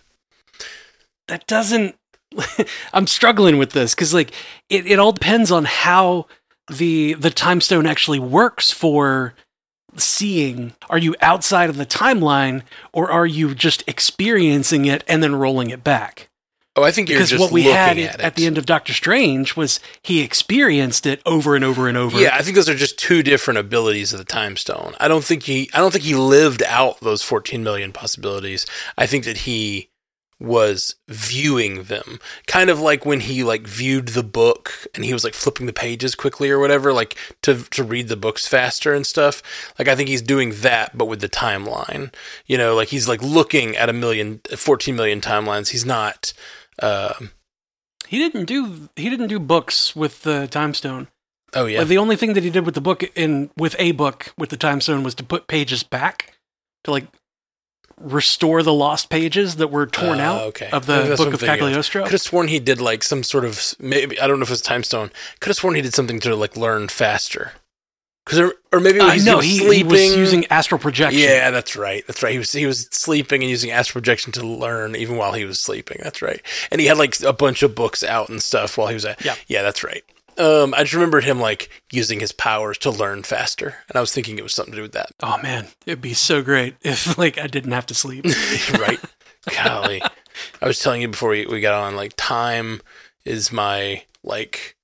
that doesn't... I'm struggling with this, because, like, it, it all depends on how... the the time stone actually works for seeing. Are you outside of the timeline, or are you just experiencing it and then rolling it back? Oh, I think you're because just what we looking had at, at, it. at the end of Doctor Strange was he experienced it over and over and over. Yeah, I think those are just two different abilities of the time stone. I don't think he I don't think he lived out those fourteen million possibilities. I think that he was viewing them, kind of like when he like viewed the book and he was like flipping the pages quickly or whatever, like to to read the books faster and stuff. Like, I think he's doing that, but with the timeline, you know, like he's like looking at a million, fourteen million timelines. He's not, uh, he didn't do, he didn't do books with the time stone. Oh yeah. Like, the only thing that he did with the book in, with a book with the time stone was to put pages back to like restore the lost pages that were torn uh, out okay. of the Book of Cagliostro. Could have sworn he did like some sort of, maybe, I don't know if it was time stone. Could have sworn he did something to like learn faster. Cause or, or maybe uh, he's no, he, he, sleeping. he was using astral projection. Yeah, that's right. That's right. He was he was sleeping and using astral projection to learn even while he was sleeping. That's right. And he had like a bunch of books out and stuff while he was at. Yeah, yeah, that's right. Um, I just remembered him like using his powers to learn faster, and I was thinking it was something to do with that. Oh man, it'd be so great if like I didn't have to sleep. Right? Golly, I was telling you before we, we got on, like, time is my like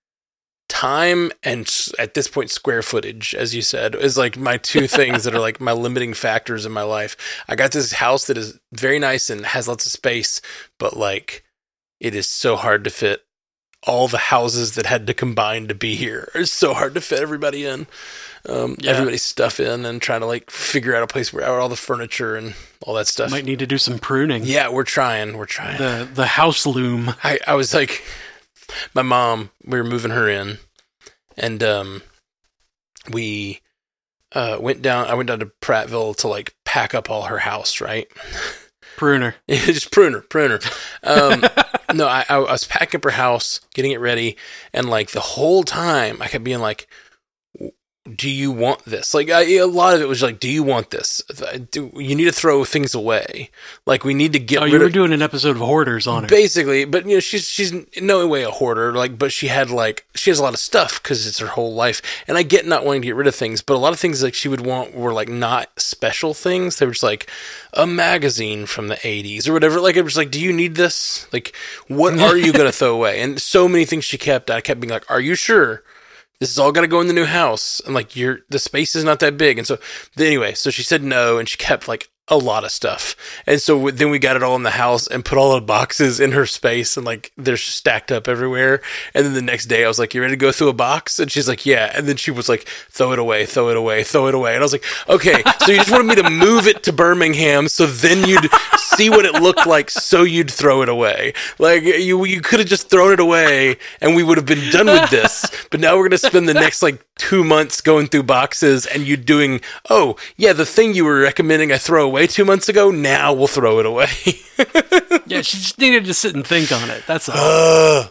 time and at this point square footage, as you said, is like my two things that are like my limiting factors in my life. I got this house that is very nice and has lots of space, but like it is so hard to fit all the houses that had to combine to be here. It's so hard to fit everybody in, um, yeah. everybody's stuff in, and trying to like figure out a place where all the furniture and all that stuff. Might need to do some pruning. Yeah, we're trying. We're trying. The the house loom. I, I was like, my mom, we were moving her in, and um, we uh, went down, I went down to Prattville to like pack up all her house, right? Pruner. Just pruner, pruner. Um, no, I, I was packing up her house, getting it ready, and like the whole time I kept being like, do you want this? Like, I, a lot of it was like, do you want this? Do, you need to throw things away. Like, we need to get oh, rid you were of, doing an episode of Hoarders on her. Basically, but, you know, she's she's no way a hoarder, like, but she had, like, she has a lot of stuff because it's her whole life. And I get not wanting to get rid of things, but a lot of things, like, she would want were, like, not special things. They were just, like, a magazine from the eighties or whatever. Like, it was like, do you need this? Like, what are you going to throw away? And so many things she kept, I kept being like, are you sure? This is all got to go in the new house. And like, you're, the space is not that big. And so anyway, so she said no, and she kept like a lot of stuff. And so then we got it all in the house and put all the boxes in her space, and like they're stacked up everywhere. And then the next day I was like, you ready to go through a box? And she's like, yeah. And then she was like, throw it away, throw it away, throw it away. And I was like, okay, so you just wanted me to move it to Birmingham so then you'd see what it looked like so you'd throw it away. Like, you you could have just thrown it away and we would have been done with this. But now we're going to spend the next like two months going through boxes and you doing, oh, yeah, the thing you were recommending I throw away two months ago, now we'll throw it away. Yeah, she just needed to sit and think on it. That's all. Uh.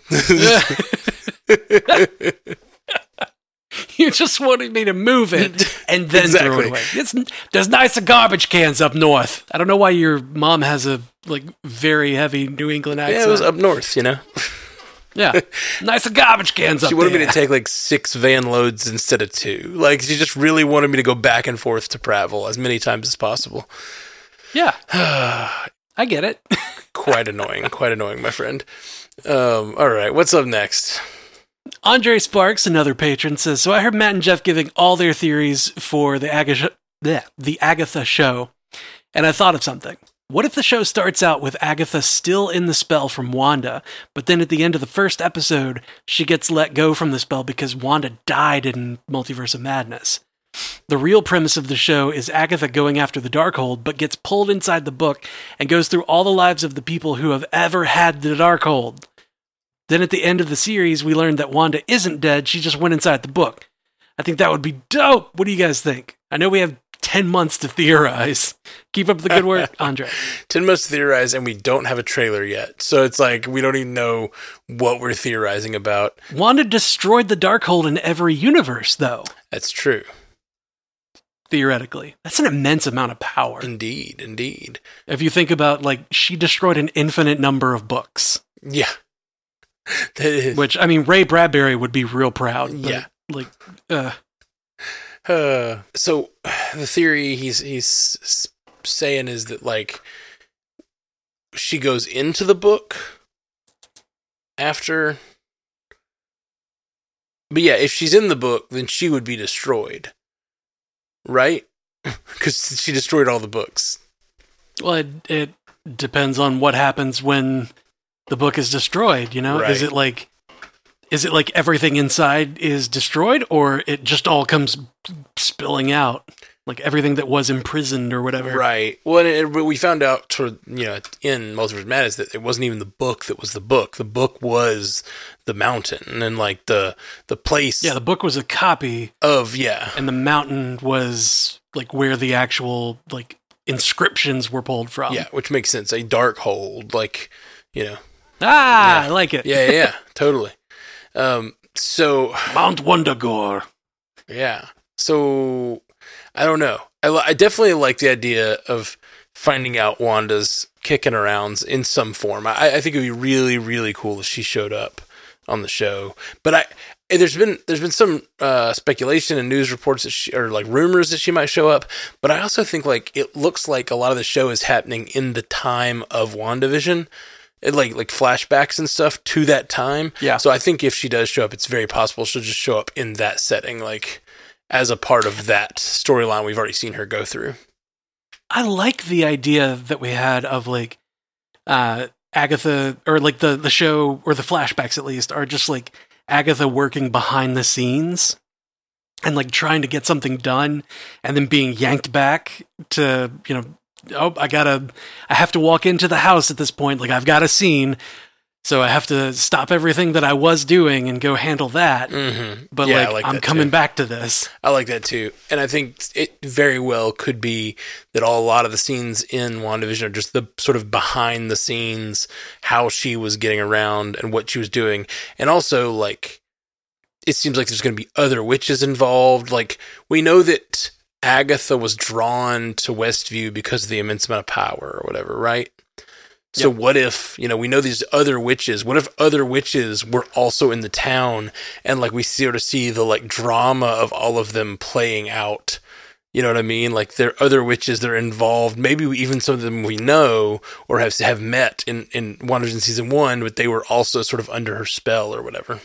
You just wanted me to move it and then exactly. throw it away. It's, there's nicer garbage cans up north. I don't know why your mom has a like very heavy New England accent. Yeah, it was up north, you know. Yeah, nicer garbage cans up She wanted there. me to take like six van loads instead of two. Like, she just really wanted me to go back and forth to Prattville as many times as possible. Yeah, I get it. Quite annoying. Quite annoying, my friend. Um, all right, what's up next? Andre Sparks, another patron, says, so I heard Matt and Jeff giving all their theories for the Agatha, the Agatha show, and I thought of something. What if the show starts out with Agatha still in the spell from Wanda, but then at the end of the first episode, she gets let go from the spell because Wanda died in Multiverse of Madness? The real premise of the show is Agatha going after the Darkhold, but gets pulled inside the book and goes through all the lives of the people who have ever had the Darkhold. then at the end of the series, we learned that Wanda isn't dead. She just went inside the book. I think that would be dope. What do you guys think? I know we have ten months to theorize. Keep up the good work, Andre. ten months to theorize, and we don't have a trailer yet. So it's like we don't even know what we're theorizing about. Wanda destroyed the Darkhold in every universe, though. That's true. Theoretically. That's an immense amount of power. Indeed, indeed. If you think about, like, she destroyed an infinite number of books. Yeah. That is. Which, I mean, Ray Bradbury would be real proud. But, yeah. Like, uh... Uh, so the theory he's he's saying is that, like, she goes into the book after, but yeah, if she's in the book, then she would be destroyed, right? Because she destroyed all the books. Well, it, it depends on what happens when the book is destroyed. You know, Right. is it like? Is it like everything inside is destroyed, or it just all comes spilling out? Like everything that was imprisoned or whatever? Right. Well, it, it, we found out toward, you know, in Multiverse of Madness that it wasn't even the book that was the book. The book was the mountain and, like, the the place. Yeah, the book was a copy of, yeah. and the mountain was, like, where the actual, like, inscriptions were pulled from. Yeah, which makes sense. A dark hold, like, you know. Ah, Yeah. I like it. Yeah, yeah, yeah, totally. Um, so, Mount Wundagore. yeah. So, I don't know. I, li- I definitely like the idea of finding out Wanda's kicking around in some form. I, I think it would be really, really cool if she showed up on the show. But I, there's been there's been some uh, speculation and news reports that she, or like rumors that she might show up. But I also think, like, it looks like a lot of the show is happening in the time of WandaVision. It, like like flashbacks and stuff to that time. Yeah. So I think if she does show up, it's very possible she'll just show up in that setting, like as a part of that storyline we've already seen her go through. I like the idea that we had of, like, uh, Agatha, or like the, the show, or the flashbacks at least, are just like Agatha working behind the scenes and, like, trying to get something done and then being yanked back to, you know, oh, I gotta, I have to walk into the house at this point. Like, I've got a scene, so I have to stop everything that I was doing and go handle that. Mm-hmm. But, Yeah, I like, like I'm that coming too. back to this. I like that too. And I think it very well could be that all, a lot of the scenes in WandaVision are just the sort of behind the scenes, how she was getting around and what she was doing. And also, like, it seems like there's going to be other witches involved. Like, we know that Agatha was drawn to Westview because of the immense amount of power or whatever, right? So Yep. what if, you know, we know these other witches, what if other witches were also in the town and, like, we sort of see the, like, drama of all of them playing out, you know what I mean? Like, there are other witches that are involved, maybe even some of them we know or have have met in, in WandaVision Season one, but they were also sort of under her spell or whatever.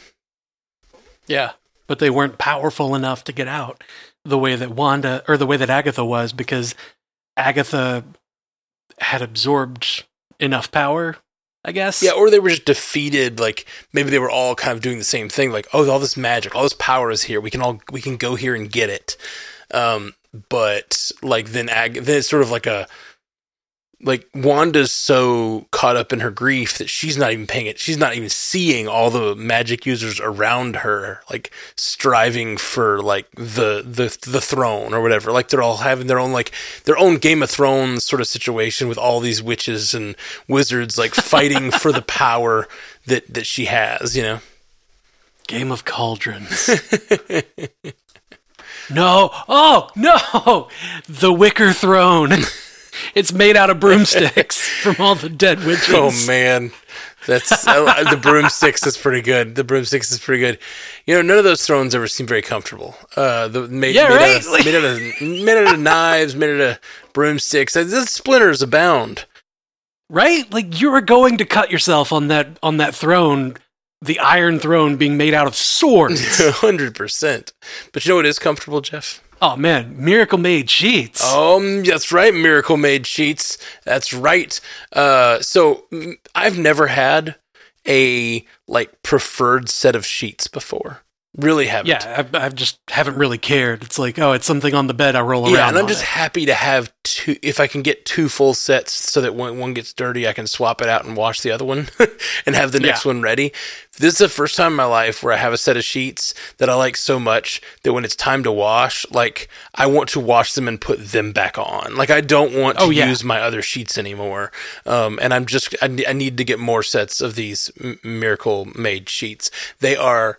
Yeah. But they weren't powerful enough to get out the way that Wanda, or the way that Agatha was, because Agatha had absorbed enough power, I guess. Yeah, or they were just defeated, like, maybe they were all kind of doing the same thing, like, oh, all this magic, all this power is here, we can all, we can go here and get it. Um, but, like, then, Ag- then it's sort of like a, like, Wanda's so caught up in her grief that she's not even paying it. She's not even seeing all the magic users around her, like, striving for, like, the the the throne or whatever. Like, they're all having their own, like, their own Game of Thrones sort of situation with all these witches and wizards, like, fighting for the power that that she has, you know. Game of Cauldrons. No. Oh, no. The Wicker Throne. It's made out of broomsticks from all the dead witches. Oh man, that's I, the broomsticks is pretty good. The broomsticks is pretty good. You know, none of those thrones ever seem very comfortable. Uh, the made, Yeah, made right? Out of, made, out of, made out of knives, made out of broomsticks. The splinters abound. Right? Like, you were going to cut yourself on that on that throne, the Iron Throne being made out of swords. Hundred percent. But you know what is comfortable, Jeff? Oh man, Miracle Made sheets. Um, that's right, Miracle Made sheets. That's right. Uh, so mm, I've never had a, like, preferred set of sheets before. Really haven't. Yeah, I, I just haven't really cared. It's like, oh, it's something on the bed I roll around. Yeah, and I'm on just it. happy to have two. If I can get two full sets, so that when one gets dirty, I can swap it out and wash the other one, and have the next Yeah. one ready. This is the first time in my life where I have a set of sheets that I like so much that when it's time to wash, like I want to wash them and put them back on. Like I don't want to Oh, yeah. use my other sheets anymore. Um, and I'm just I, I need to get more sets of these M- Miracle Made sheets. They are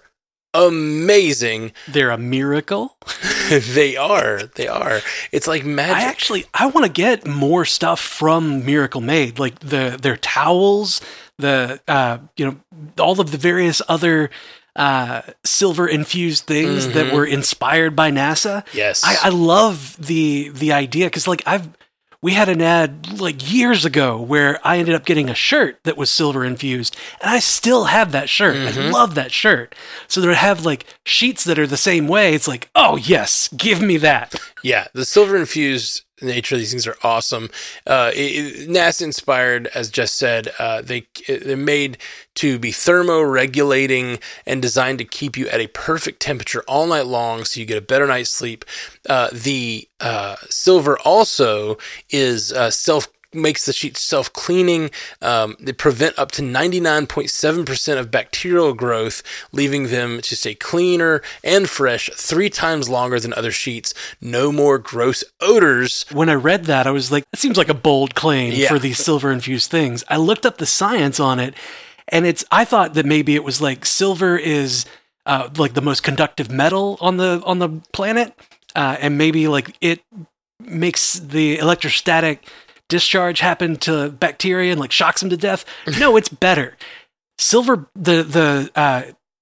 amazing. They're a miracle. They are. They are. It's like magic. I actually I want to get more stuff from Miracle Made, like the their towels, the uh, you know, all of the various other uh, silver infused things that were inspired by NASA. Yes. I, I love the the idea because like I've we had an ad like years ago where I ended up getting a shirt that was silver infused, and I still have that shirt. I love that shirt. So to have like sheets that are the same way, it's like, oh yes, give me that. Yeah, the silver infused nature of these things are awesome. Uh, it, it- NASA inspired, as Jess said, uh, they they're made to be thermoregulating and designed to keep you at a perfect temperature all night long, so you get a better night's sleep. Uh, the uh, silver also is uh, self. makes the sheets self-cleaning. Um, they prevent up to ninety-nine point seven percent of bacterial growth, leaving them to stay cleaner and fresh three times longer than other sheets. No more gross odors. When I read that, I was like, that seems like a bold claim Yeah. for these silver infused things. I looked up the science on it, and it's I thought that maybe it was like silver is uh, like the most conductive metal on the on the planet, uh, and maybe like it makes the electrostatic discharge happen to bacteria and like shocks them to death. No, it's better. Silver, the the uh,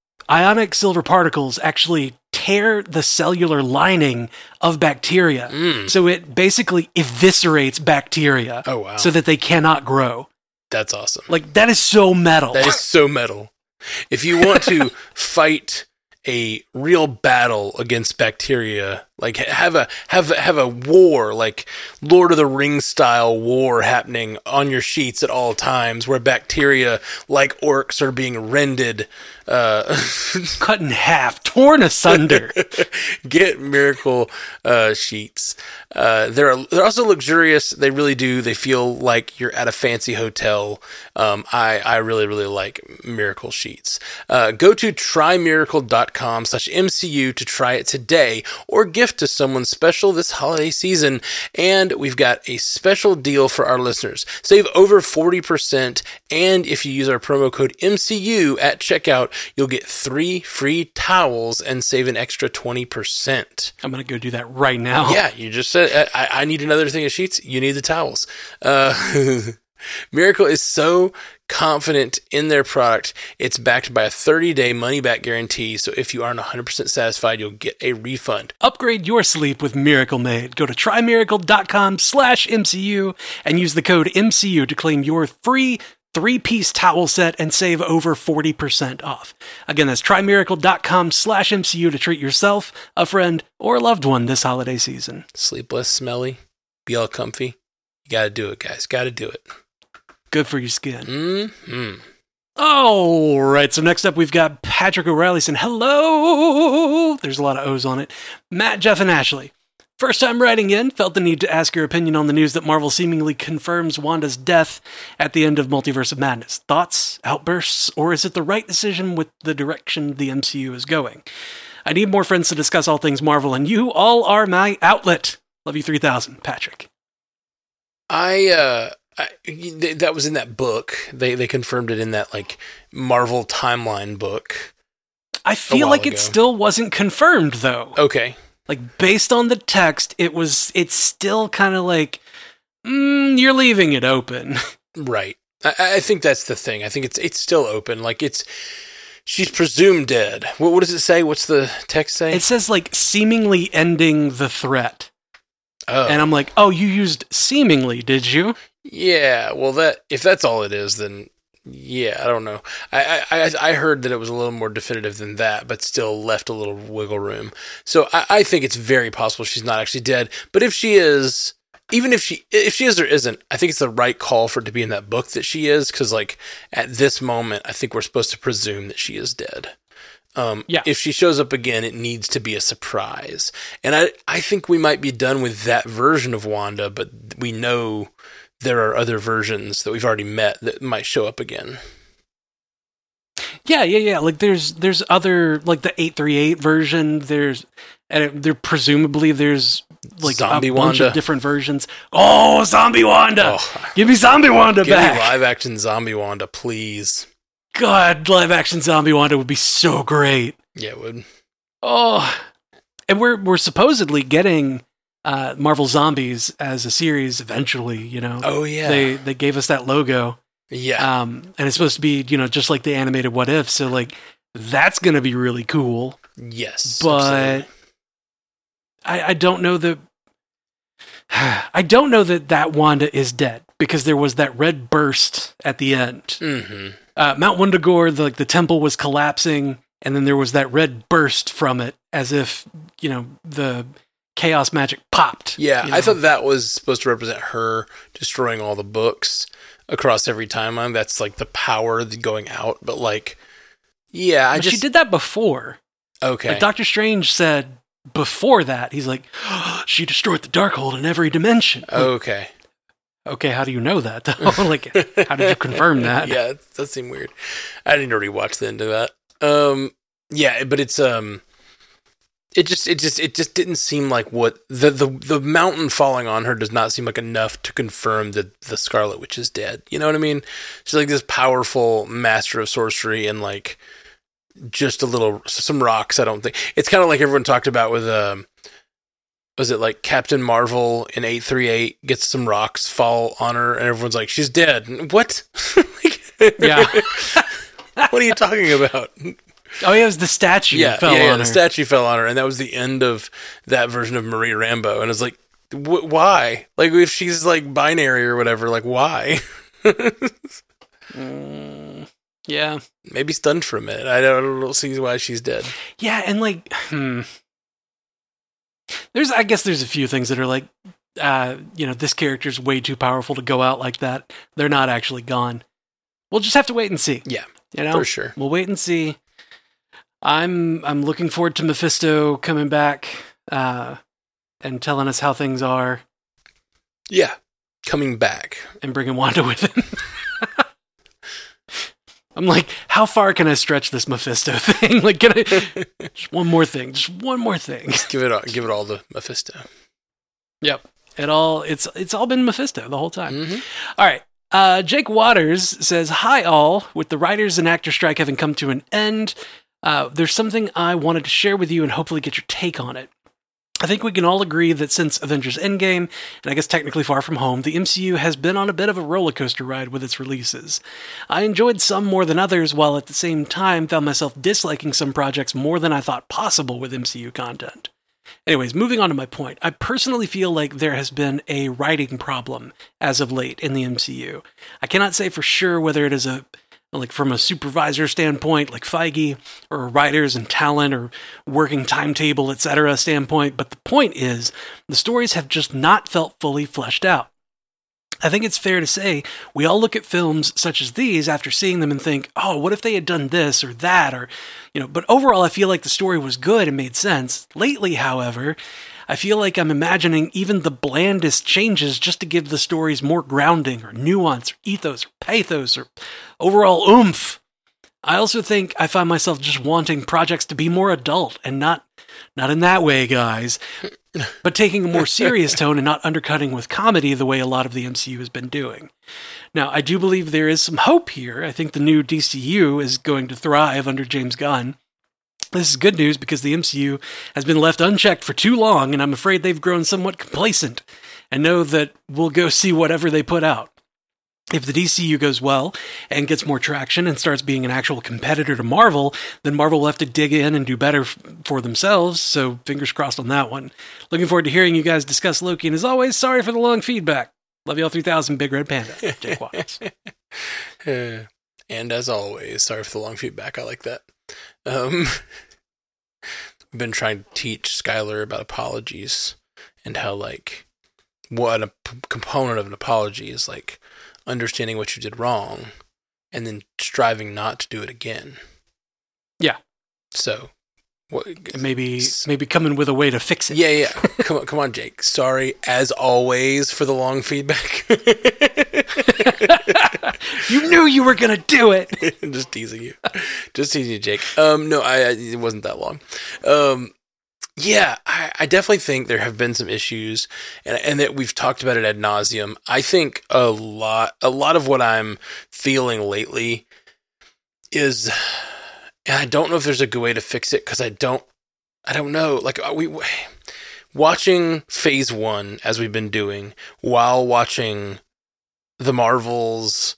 ionic silver particles actually tear the cellular lining of bacteria, so it basically eviscerates bacteria. Oh, wow. So that they cannot grow. That's awesome. Like that is so metal. That is so metal. If you want to fight a real battle against bacteria, like have a have a, have a war, like Lord of the Rings style war happening on your sheets at all times, where bacteria like orcs are being rended. Uh, Cut in half, torn asunder. get Miracle uh, sheets. Uh, they're they're also luxurious. They really do. They feel like you're at a fancy hotel. Um, I I really really like Miracle sheets. Uh, go to try miracle dot com slash M C U to try it today, or gift to someone special this holiday season. And we've got a special deal for our listeners. Save over forty percent, and if you use our promo code M C U at checkout, you'll get three free towels and save an extra twenty percent. I'm gonna go do that right now. Yeah, you just said, I, I need another thing of sheets. You need the towels. Uh, Miracle is so confident in their product. It's backed by a thirty-day money-back guarantee, so if you aren't one hundred percent satisfied, you'll get a refund. Upgrade your sleep with Miracle Made. Go to try miracle dot com slash M C U and use the code M C U to claim your free three-piece towel set and save over forty percent off. Again, that's try miracle dot com slash M C U to treat yourself, a friend, or a loved one this holiday season. Sleepless, smelly, be all comfy. You gotta do it, guys. Gotta do it. Good for your skin. Mm-hmm. All right, so next up we've got Patrick O'Reilly saying hello. There's a lot of O's on it. Matt, Jeff, and Ashley. First time writing in, felt the need to ask your opinion on the news that Marvel seemingly confirms Wanda's death at the end of Multiverse of Madness. Thoughts, outbursts, or is it the right decision with the direction the M C U is going? I need more friends to discuss all things Marvel, and you all are my outlet. Love you three thousand, Patrick. I, uh, I, th- that was in that book. They they confirmed it in that like Marvel timeline book. I feel while like ago. it still wasn't confirmed, though. Okay. Like, based on the text, it was, it's still kind of like, mm, you're leaving it open. Right. I, I think that's the thing. I think it's it's still open. Like it's she's presumed dead. What, what does it say? What's the text say? It says, like, seemingly ending the threat. oh. And I'm like, oh, you used seemingly, did you? Yeah. Well, that if that's all it is, then yeah, I don't know. I, I I heard that it was a little more definitive than that, but still left a little wiggle room. So I, I think it's very possible she's not actually dead. But if she is, even if she if she is or isn't, I think it's the right call for it to be in that book that she is, because like at this moment, I think we're supposed to presume that she is dead. Um, Yeah. If she shows up again, it needs to be a surprise. And I, I think we might be done with that version of Wanda, but we know there are other versions that we've already met that might show up again. Yeah, yeah, yeah. Like there's there's other like the eight three eight version. There's and it, there presumably there's like Zombie a bunch Wanda. of different versions. Oh, Zombie Wanda! Oh. Give me Zombie Wanda Give back. me live action Zombie Wanda, please. God, live action Zombie Wanda would be so great. Yeah, it would. Oh, and we're we're supposedly getting uh, Marvel Zombies as a series eventually. You know, Oh, yeah. they they gave us that logo. yeah. Um, and it's supposed to be, you know, just like the animated What If. So, like, that's going to be really cool. yes. But absolutely. I, I don't know that. I don't know that that Wanda is dead because there was that red burst at the end. Mhm. Uh, Mount Wundagore, the, like the temple was collapsing, and then there was that red burst from it, as if you know the chaos magic popped. Yeah, you know? I thought that was supposed to represent her destroying all the books across every timeline. That's like the power going out. But like, yeah, I But just she did that before. okay. Like Doctor Strange said before that, he's like, oh, she destroyed the Darkhold in every dimension. Like, okay. okay, how do you know that? Though? Like, how did you confirm that? Yeah, it does seem weird. I didn't already watch the end of that. Um, yeah, but it's um, it just it just it just didn't seem like what the the the mountain falling on her does not seem like enough to confirm that the Scarlet Witch is dead. You know what I mean? She's like this powerful master of sorcery and like just a little some rocks. I don't think it's kind of like everyone talked about with um. Was it like Captain Marvel in eight three eight gets some rocks fall on her and everyone's like, she's dead. What? Like, Yeah. what are you talking about? Oh, yeah, it was the statue. Yeah, that fell yeah, yeah on the her. statue fell on her, and that was the end of that version of Marie Rambeau. And it's like, wh- why? Like, if she's like binary or whatever, like, why? Mm, yeah. Maybe stunned for a minute. I don't, I don't see why she's dead. Yeah, and like, hmm. There's, I guess there's a few things that are like, uh, you know, this character's way too powerful to go out like that. They're not actually gone. We'll just have to wait and see. Yeah, You know? for sure. We'll wait and see. I'm I'm looking forward to Mephisto coming back uh, and telling us how things are Yeah, coming back. and bringing Wanda with him. I'm like, how far can I stretch this Mephisto thing? Like, can I just one more thing, just one more thing. Give it all, give it all to Mephisto. Yep, it all it's it's all been Mephisto the whole time. Mhm. All right. Uh, Jake Waters says, hi all, with the writers and actor strike having come to an end, uh, there's something I wanted to share with you and hopefully get your take on it. I think we can all agree that since Avengers Endgame, and I guess technically Far From Home, the M C U has been on a bit of a roller coaster ride with its releases. I enjoyed some more than others, while at the same time found myself disliking some projects more than I thought possible with M C U content. Anyways, moving on to my point, I personally feel like there has been a writing problem as of late in the M C U. I cannot say for sure whether it is a like from a supervisor standpoint, like Feige, or a writers and talent or working timetable, et cetera standpoint, but the point is the stories have just not felt fully fleshed out. I think it's fair to say we all look at films such as these after seeing them and think, oh, what if they had done this or that, or, you know, but overall I feel like the story was good and made sense. Lately, however, I feel like I'm imagining even the blandest changes just to give the stories more grounding or nuance or ethos or pathos or overall oomph. I also think I find myself just wanting projects to be more adult and not, not in that way, guys, but taking a more serious tone and not undercutting with comedy the way a lot of the M C U has been doing. Now, I do believe there is some hope here. I think the new D C U is going to thrive under James Gunn. This is good news because the M C U has been left unchecked for too long, and I'm afraid they've grown somewhat complacent and know that we'll go see whatever they put out. If the D C U goes well and gets more traction and starts being an actual competitor to Marvel, then Marvel will have to dig in and do better f- for themselves, so fingers crossed on that one. Looking forward to hearing you guys discuss Loki, and as always, sorry for the long feedback. Love you all three thousand, Big Red Panda. Jake Watts. Uh, and as always, sorry for the long feedback. I like that. Um, I've been trying to teach Skylar about apologies and how, like, what a p- component of an apology is, like, understanding what you did wrong and then striving not to do it again. Yeah. So, what, maybe maybe coming with a way to fix it. Yeah, yeah. Come on, come on, Jake. Sorry, as always, for the long feedback. You knew you were gonna do it. Just teasing you. Just teasing you, Jake. Um, no, I, I it wasn't that long. Um, yeah, I, I definitely think there have been some issues, and and that we've talked about it ad nauseum. I think a lot, a lot of what I'm feeling lately is, and I don't know if there's a good way to fix it because I don't, I don't know. Like we watching Phase One as we've been doing while watching the Marvels.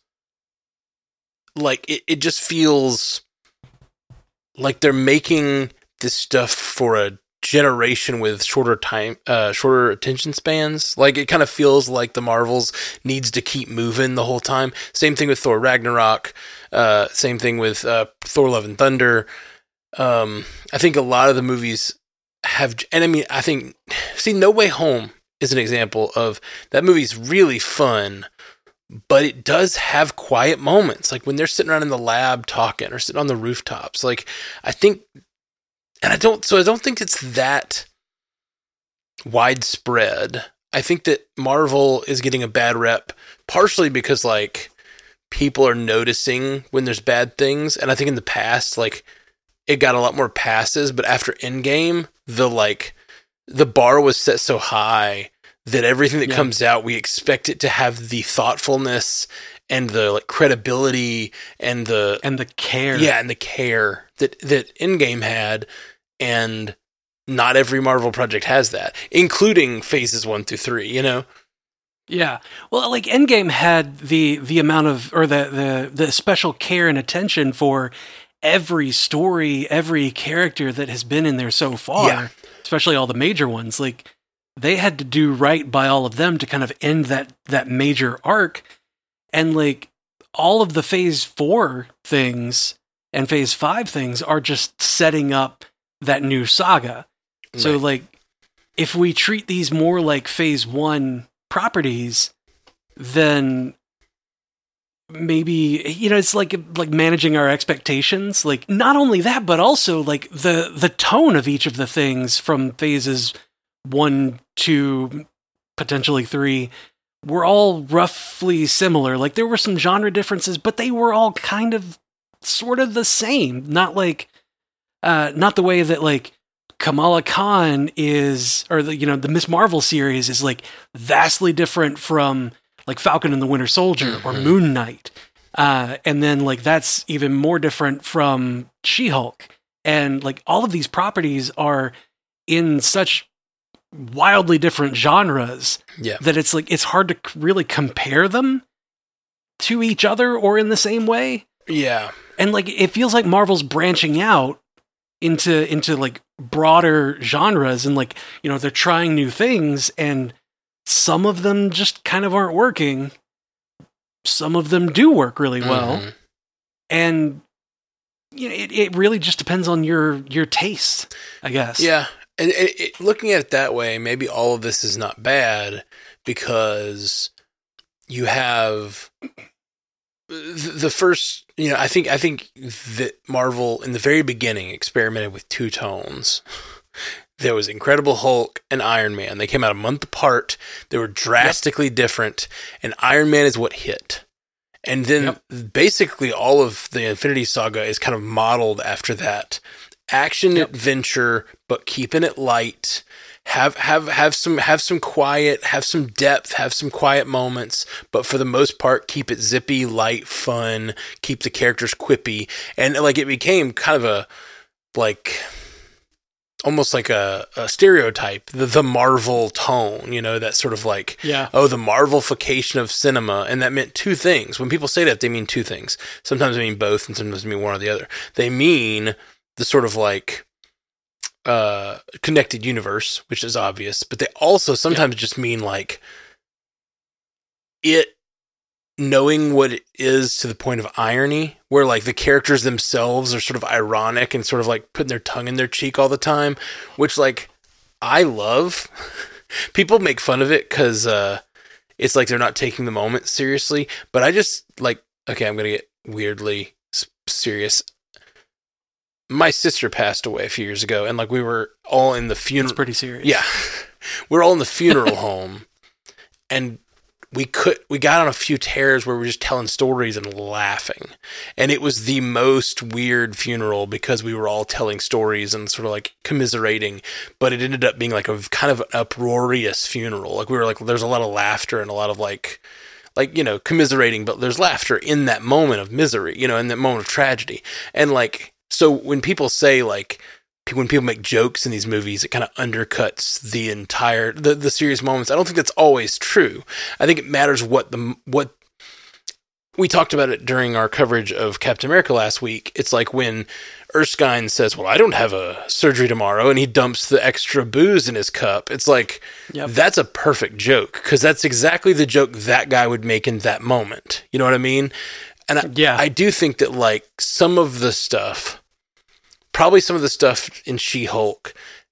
Like, it, it just feels like they're making this stuff for a generation with shorter time, uh, shorter attention spans. Like, it kind of feels like the Marvels needs to keep moving the whole time. Same thing with Thor Ragnarok. Uh, same thing with uh, Thor Love and Thunder. Um, I think a lot of the movies have, and I mean, I think, see, No Way Home is an example of that movie's really fun, but it does have quiet moments, like when they're sitting around in the lab talking or sitting on the rooftops. Like, I think, and I don't, so I don't think it's that widespread. I think that Marvel is getting a bad rep, partially because, like, people are noticing when there's bad things. And I think in the past, like, it got a lot more passes, but after Endgame, the, like, the bar was set so high that everything that yeah. comes out, we expect it to have the thoughtfulness and the like credibility and the and the care, yeah, and the care that that Endgame had, and not every Marvel project has that, including phases one through three. You know, yeah. Well, like Endgame had the the amount of or the the the special care and attention for every story, every character that has been in there so far, yeah. especially all the major ones, like. They had to do right by all of them to kind of end that that major arc. And like all of the phase four things and phase five things are just setting up that new saga. Right. So like if we treat these more like phase one properties, then maybe, you know, it's like like managing our expectations. Like not only that, but also like the the tone of each of the things from phases one, two, potentially three, were all roughly similar. Like there were some genre differences, but they were all kind of sort of the same. Not like, uh, not the way that like Kamala Khan is, or the, you know, the Miss Marvel series is like vastly different from like Falcon and the Winter Soldier mm-hmm. or Moon Knight. Uh, and then like that's even more different from She-Hulk. And like all of these properties are in such wildly different genres yeah. that it's like it's hard to really compare them to each other or in the same way. Yeah. And like it feels like Marvel's branching out into into like broader genres and like, you know, they're trying new things and some of them just kind of aren't working. Some of them do work really well. Mm-hmm. And you know, it, it really just depends on your your taste, I guess. Yeah. And it, it, looking at it that way, maybe all of this is not bad because you have the first, you know, I think I think that Marvel in the very beginning experimented with two tones. There was Incredible Hulk and Iron Man. They came out a month apart. They were drastically yep. different, and Iron Man is what hit. And then yep. basically all of the Infinity Saga is kind of modeled after that. Action yep. adventure, but keeping it light. Have have have some have some quiet, have some depth, have some quiet moments, but for the most part, keep it zippy, light, fun. Keep the characters quippy, and like it became kind of a like almost like a, a stereotype, the, the Marvel tone. You know, that sort of like yeah. oh, the Marvelification of cinema, and that meant two things. When people say that, they mean two things. Sometimes they mean both, and sometimes they mean one or the other. They mean the sort of like uh, connected universe, which is obvious, but they also sometimes yeah. just mean like it knowing what it is to the point of irony, where like the characters themselves are sort of ironic and sort of like putting their tongue in their cheek all the time, which like I love. People make fun of it because uh, it's like they're not taking the moment seriously, but I just like, okay, I'm going to get weirdly serious. my sister passed away a few years ago, and like we were all in the funeral. It's pretty serious. Yeah, we were all in the funeral home, and we could we got on a few tears where we were just telling stories and laughing, and it was the most weird funeral because we were all telling stories and sort of like commiserating, but it ended up being like a kind of uproarious funeral. Like we were like, there's a lot of laughter and a lot of like. Like, you know, commiserating, but there's laughter in that moment of misery, you know, in that moment of tragedy. And like, so when people say like, when people make jokes in these movies, it kind of undercuts the entire, the, the serious moments. I don't think that's always true. I think it matters what the, what, we talked about it during our coverage of Captain America last week. It's like when Erskine says, well, I don't have a surgery tomorrow, and he dumps the extra booze in his cup. It's like, yep. That's a perfect joke, because that's exactly the joke that guy would make in that moment. You know what I mean? And I, yeah. I do think that, like, some of the stuff, probably some of the stuff in She-Hulk,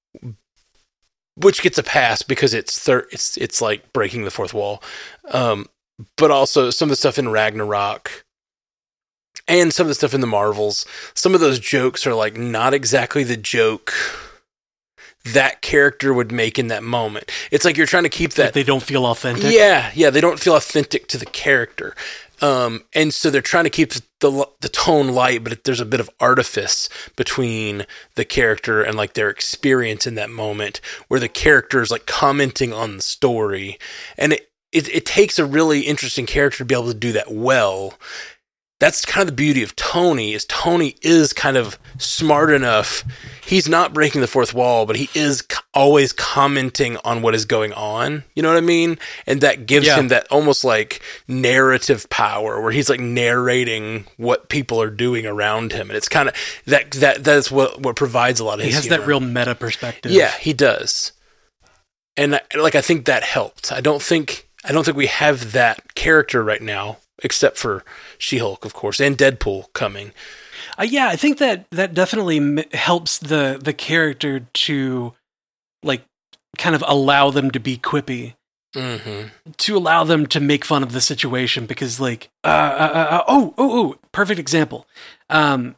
which gets a pass because it's thir- it's it's like breaking the fourth wall, um, but also some of the stuff in Ragnarok and some of the stuff in the Marvels, some of those jokes are like not exactly the joke that character would make in that moment. It's like you're trying to keep that... Like they don't feel authentic? Yeah, yeah, they don't feel authentic to the character. Um, and so they're trying to keep the the tone light, but there's a bit of artifice between the character and like their experience in that moment, where the character is like commenting on the story. And it, it, it takes a really interesting character to be able to do that well. That's kind of the beauty of Tony, is Tony is kind of smart enough. He's not breaking the fourth wall, but he is always commenting on what is going on. You know what I mean? And that gives yeah. him that almost like narrative power, where he's like narrating what people are doing around him. And it's kind of that, that, that's what, what provides a lot of he his has humor. That real meta perspective. Yeah, he does. And like, I think that helped. I don't think, I don't think we have that character right now, except for She-Hulk, of course, and Deadpool coming. Uh, yeah, I think that that definitely m- helps the the character to, like, kind of allow them to be quippy. Mm-hmm. To allow them to make fun of the situation, because, like, uh, uh, uh, oh, oh, oh, perfect example. Um,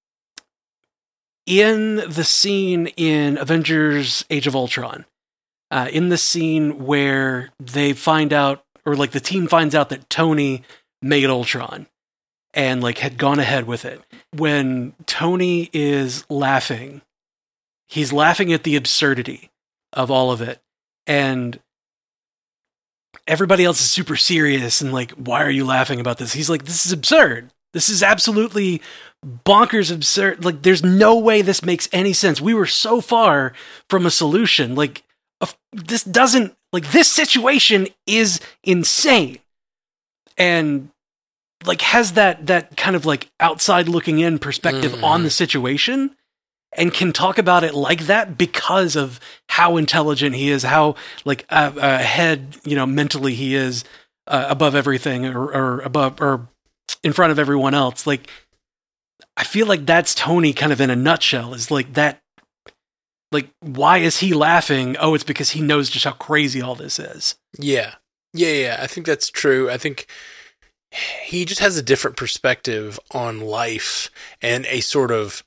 in the scene in Avengers Age of Ultron, uh, in the scene where they find out, or, like, the team finds out that Tony made Ultron and like had gone ahead with it. When Tony is laughing, he's laughing at the absurdity of all of it. And everybody else is super serious and like, why are you laughing about this? He's like, this is absurd. This is absolutely bonkers absurd. Like, there's no way this makes any sense. We were so far from a solution. Like, this doesn't, like, this situation is insane. And like has that that kind of like outside looking in perspective mm. on the situation, and can talk about it like that because of how intelligent he is, how like uh, ahead, you know, mentally he is uh, above everything, or, or above or in front of everyone else. Like, I feel like that's Tony kind of in a nutshell, is like that. Like, why is he laughing? Oh, it's because he knows just how crazy all this is. Yeah. Yeah, yeah, I think that's true. I think he just has a different perspective on life and a sort of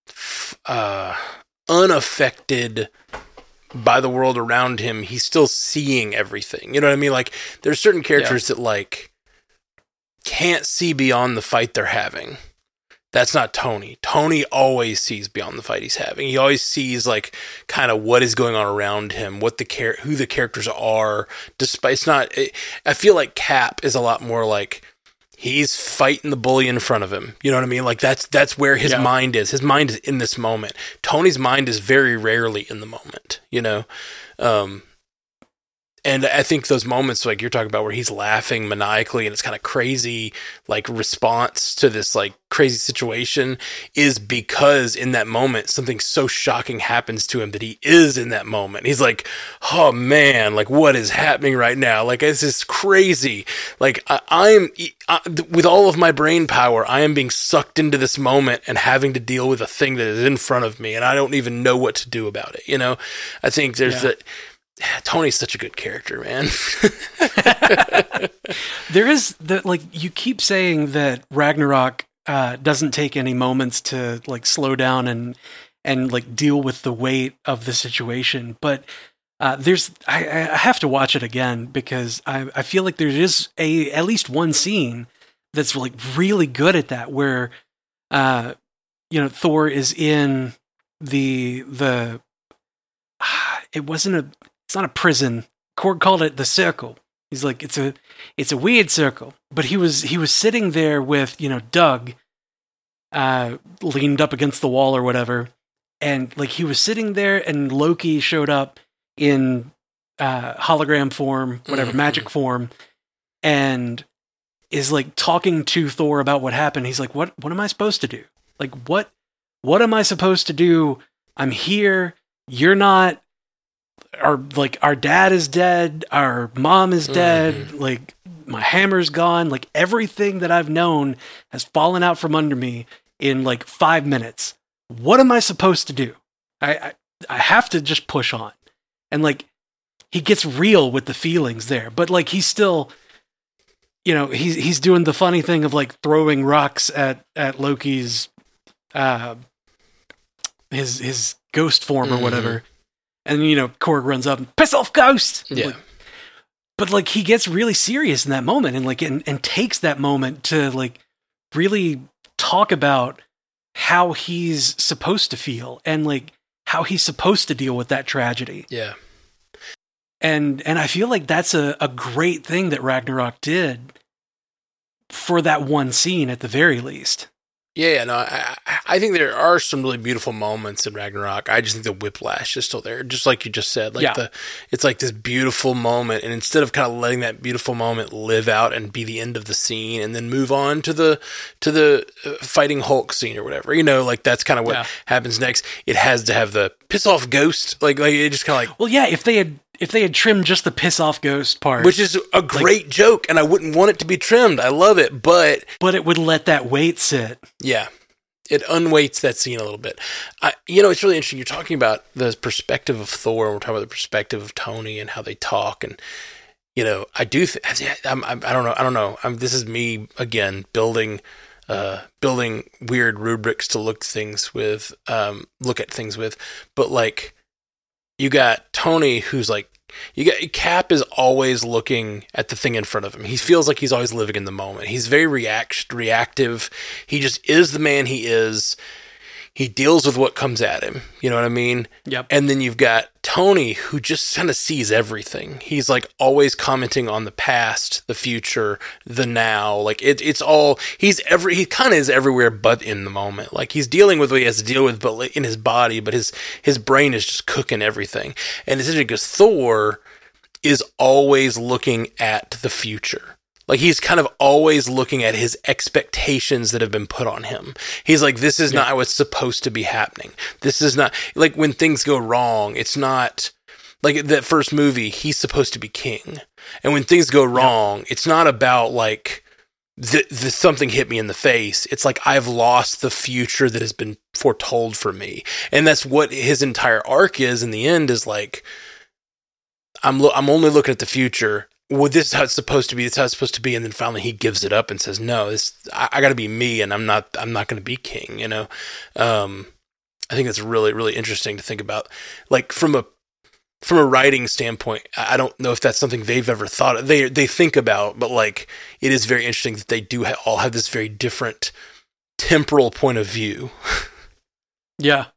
uh, unaffected by the world around him. He's still seeing everything. You know what I mean? Like, there's certain characters yeah. that, like, can't see beyond the fight they're having. That's not Tony. Tony always sees beyond the fight he's having. He always sees like kind of what is going on around him, what the char- who the characters are. Despite it's not, it, I feel like Cap is a lot more like he's fighting the bully in front of him. You know what I mean? Like that's that's where his yeah. mind is. His mind is in this moment. Tony's mind is very rarely in the moment. You know. Um, And I think those moments, like you're talking about, where he's laughing maniacally and it's kind of crazy, like response to this like crazy situation, is because in that moment, something so shocking happens to him that he is in that moment. He's like, oh man, like what is happening right now? Like, this is crazy. Like I, I'm, I, with all of my brain power, I am being sucked into this moment and having to deal with a thing that is in front of me. And I don't even know what to do about it. You know, I think there's yeah. that. Tony's such a good character, man. There is that, like, you keep saying that Ragnarok uh, doesn't take any moments to like slow down and and like deal with the weight of the situation. But uh, there's I, I have to watch it again because I, I feel like there is a at least one scene that's like really good at that, where uh, you know, Thor is in the the it wasn't a it's not a prison. Korg called it the circle. He's like, it's a it's a weird circle. But he was he was sitting there with, you know, Doug uh leaned up against the wall or whatever. And like he was sitting there and Loki showed up in uh hologram form, whatever, mm-hmm. magic form, and is like talking to Thor about what happened. He's like, What what am I supposed to do? Like what what am I supposed to do? I'm here, you're not. Our like our dad is dead, our mom is dead, mm-hmm. like my hammer's gone, like everything that I've known has fallen out from under me in like five minutes. What am I supposed to do? I I, I have to just push on. And like he gets real with the feelings there, but like he's still, you know, he's he's doing the funny thing of like throwing rocks at at Loki's uh his his ghost form or mm-hmm. whatever. And, you know, Korg runs up and piss off ghost. Yeah. Like, but like he gets really serious in that moment and like, and, and takes that moment to like really talk about how he's supposed to feel and like how he's supposed to deal with that tragedy. Yeah. And, and I feel like that's a, a great thing that Ragnarok did for that one scene at the very least. Yeah, yeah, no, I, I think there are some really beautiful moments in Ragnarok. I just think the whiplash is still there, just like you just said. Like yeah. the, it's like this beautiful moment, and instead of kind of letting that beautiful moment live out and be the end of the scene, and then move on to the to the fighting Hulk scene or whatever, you know, like that's kind of what yeah. happens next. It has to have the piss off ghost, like like it just kind of like. Well, yeah, if they had. If they had trimmed just the piss off ghost part, which is a great like, joke, and I wouldn't want it to be trimmed. I love it, but but it would let that weight sit. Yeah, it unweights that scene a little bit. I, you know, it's really interesting. You're talking about the perspective of Thor, and we're talking about the perspective of Tony and how they talk, and you know, I do. Th- I'm, I'm, I don't know. I don't know. I'm, this is me again building, uh, building weird rubrics to look things with, um, look at things with, but like. You got Tony, who's like, you got Cap is always looking at the thing in front of him. He feels like he's always living in the moment. He's very react reactive. He just is the man he is. He deals with what comes at him. You know what I mean? Yep. And then you've got Tony, who just kind of sees everything. He's like always commenting on the past, the future, the now. Like it, it's all, he's every, he kind of is everywhere but in the moment. Like he's dealing with what he has to deal with, but in his body, but his, his brain is just cooking everything. And it's interesting because Thor is always looking at the future. Like, he's kind of always looking at his expectations that have been put on him. He's like, this is yeah. not what's supposed to be happening. This is not, like, when things go wrong, it's not, like, that first movie, he's supposed to be king. And when things go wrong, yeah. it's not about, like, the, the something hit me in the face. It's like, I've lost the future that has been foretold for me. And that's what his entire arc is in the end, is like, I'm lo- I'm only looking at the future. Well, this is how it's supposed to be. This is how it's supposed to be. And then finally he gives it up and says, no, this, I, I got to be me, and I'm not, I'm not going to be king, you know? Um, I think that's really, really interesting to think about. Like, from a, from a writing standpoint, I don't know if that's something they've ever thought of. They, they think about, but like, it is very interesting that they do ha- all have this very different temporal point of view. Yeah.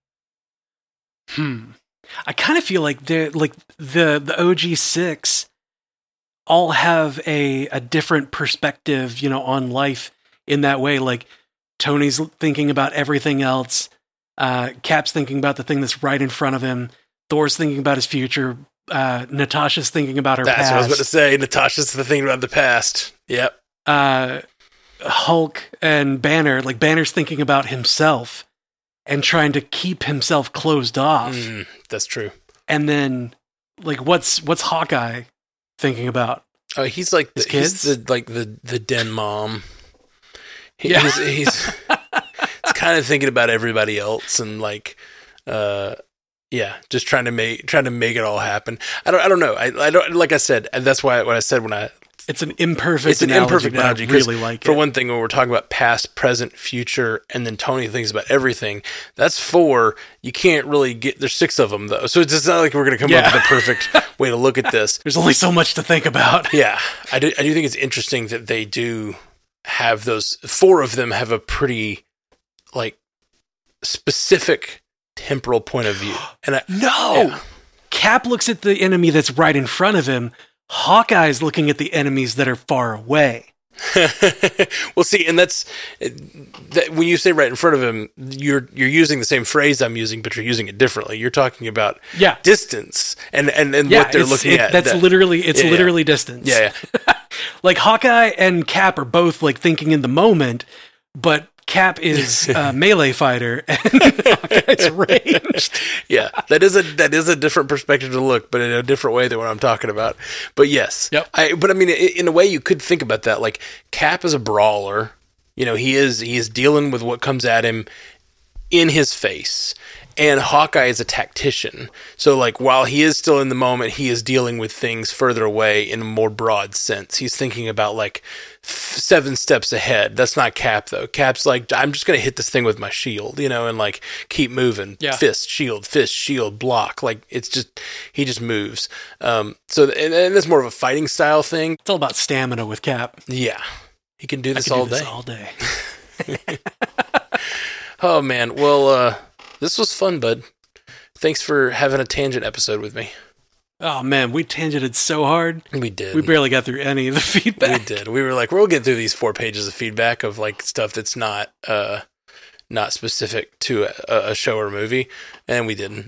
Hmm. I kind of feel like they're like the, the O G six all have a, a different perspective, you know, on life in that way. Like, Tony's thinking about everything else. Uh, Cap's thinking about the thing that's right in front of him. Thor's thinking about his future. Uh, Natasha's thinking about her that's past. That's what I was about to say. Natasha's the thing about the past. Yep. Uh, Hulk and Banner, like, Banner's thinking about himself and trying to keep himself closed off. Mm, that's true. And then, like, what's what's Hawkeye thinking about? Oh, he's like his the, kids, he's the, like the the den mom. He, yeah, he's, he's, he's kind of thinking about everybody else, and like, uh, yeah, just trying to make trying to make it all happen. I don't I don't know. I I don't like I said. That's why what I said when I it's an imperfect it's an analogy, imperfect but analogy. I really like for it. one thing, when we're talking about past, present, future, and then Tony thinks about everything, that's four. You can't really get, there's six of them though. So it's just not like we're going to come Yeah. up with the perfect way to look at this. There's only so much to think about. Yeah. I do, I do think it's interesting that they do have those, four of them have a pretty like specific temporal point of view. And I, No! yeah. Cap looks at the enemy that's right in front of him. Hawkeye's looking at the enemies that are far away. Well, see, and that's that when you say right in front of him, you're you're using the same phrase I'm using, but you're using it differently. You're talking about Yeah. distance and and, and Yeah, what they're it's- looking it- at. That's That- literally, it's yeah, yeah. literally distance. yeah, yeah. Like Hawkeye and Cap are both like thinking in the moment, but Cap is a melee fighter and Hawkeye's ranged. Yeah, that is a that is a different perspective to look, but in a different way than what I'm talking about. But yes, Yep. I. But I mean, i- in a way, you could think about that. Like Cap is a brawler. You know, he is he is dealing with what comes at him in his face, and Hawkeye is a tactician. So, like, while he is still in the moment, he is dealing with things further away in a more broad sense. He's thinking about like f- seven steps ahead. That's not Cap though. Cap's like, I'm just gonna hit this thing with my shield, you know, and like keep moving. Yeah. Fist, shield, fist, shield, block. Like it's just he just moves. Um. So and, and that's more of a fighting style thing. It's all about stamina with Cap. Yeah, he can do I this could all do this day. all day. Oh man. Well, uh, this was fun, bud. Thanks for having a tangent episode with me. Oh man, we tangented so hard. We did. We barely got through any of the feedback. We did. We were like, we'll get through these four pages of feedback of like stuff that's not uh not specific to a, a show or movie, and we didn't.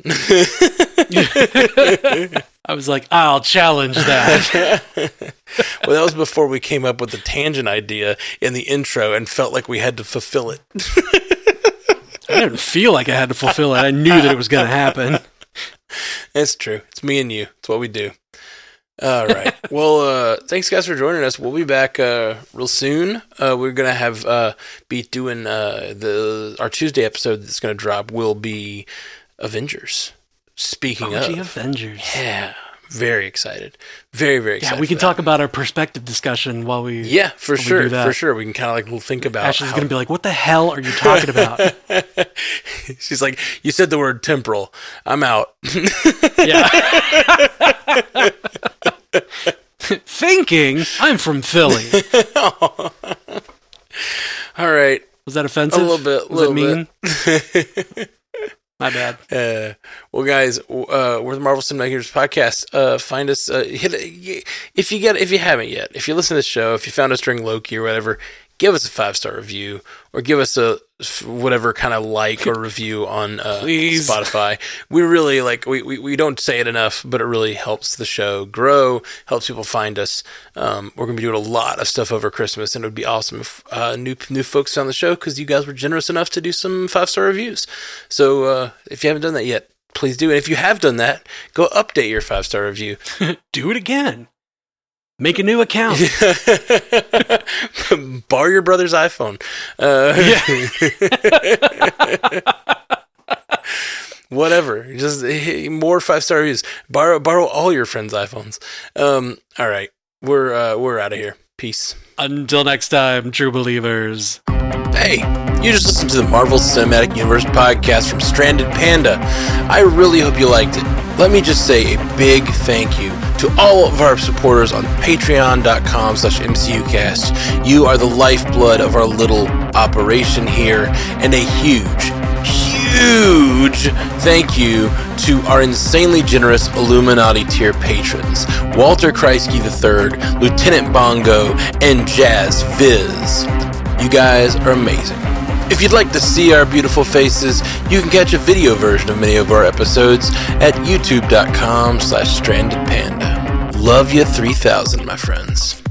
I was like, I'll challenge that. Well, that was before we came up with the tangent idea in the intro and felt like we had to fulfill it. I didn't feel like I had to fulfill it. I knew that it was going to happen. It's true. It's me and you. It's what we do. All right. Well, uh, thanks guys for joining us. We'll be back uh, real soon. Uh, we're gonna have uh, be doing uh, the our Tuesday episode that's gonna drop will be Avengers. Speaking O G of, Avengers. yeah, very excited. Very very excited. Yeah, we can for talk that. about our perspective discussion while we. Yeah, for while we sure, do that. for sure. We can kind of like we'll think about. Ashley's how- going to be like, "What the hell are you talking about?" She's like, you said the word temporal. I'm out. Yeah. Thinking I'm from Philly. All right. Was that offensive? A little bit. Was little it mean? bit. My bad. Uh, well, guys, uh, we're the Marvel Cinemakers podcast. Uh, find us. Uh, hit if you get if you haven't yet. If you listen to this show, if you found us during Loki or whatever, give us a five star review or give us a whatever kind of like or review on uh, Please. Spotify. We really like we, we we don't say it enough, but it really helps the show grow, helps people find us. Um, we're gonna be doing a lot of stuff over Christmas, and it would be awesome if uh, new new folks found the show because you guys were generous enough to do some five star reviews. So uh, if you haven't done that yet, please do. And if you have done that, go update your five star review. Do it again. Make a new account. Borrow your brother's iPhone. Uh, Whatever. Just eh, more five star reviews. Borrow borrow all your friends' iPhones. Um, all right. We're uh, we're out of here. Peace. Until next time, true believers. Hey, you just listened to the Marvel Cinematic Universe podcast from Stranded Panda. I really hope you liked it. Let me just say a big thank you to all of our supporters on patreon.com slash MCUcast. You are the lifeblood of our little operation here, and a huge, huge thank you to our insanely generous Illuminati tier patrons, Walter Kreisky the third, Lieutenant Bongo, and Jazz Viz. You guys are amazing. If you'd like to see our beautiful faces, you can catch a video version of many of our episodes at youtube.com slash stranded panda. Love you three thousand, my friends.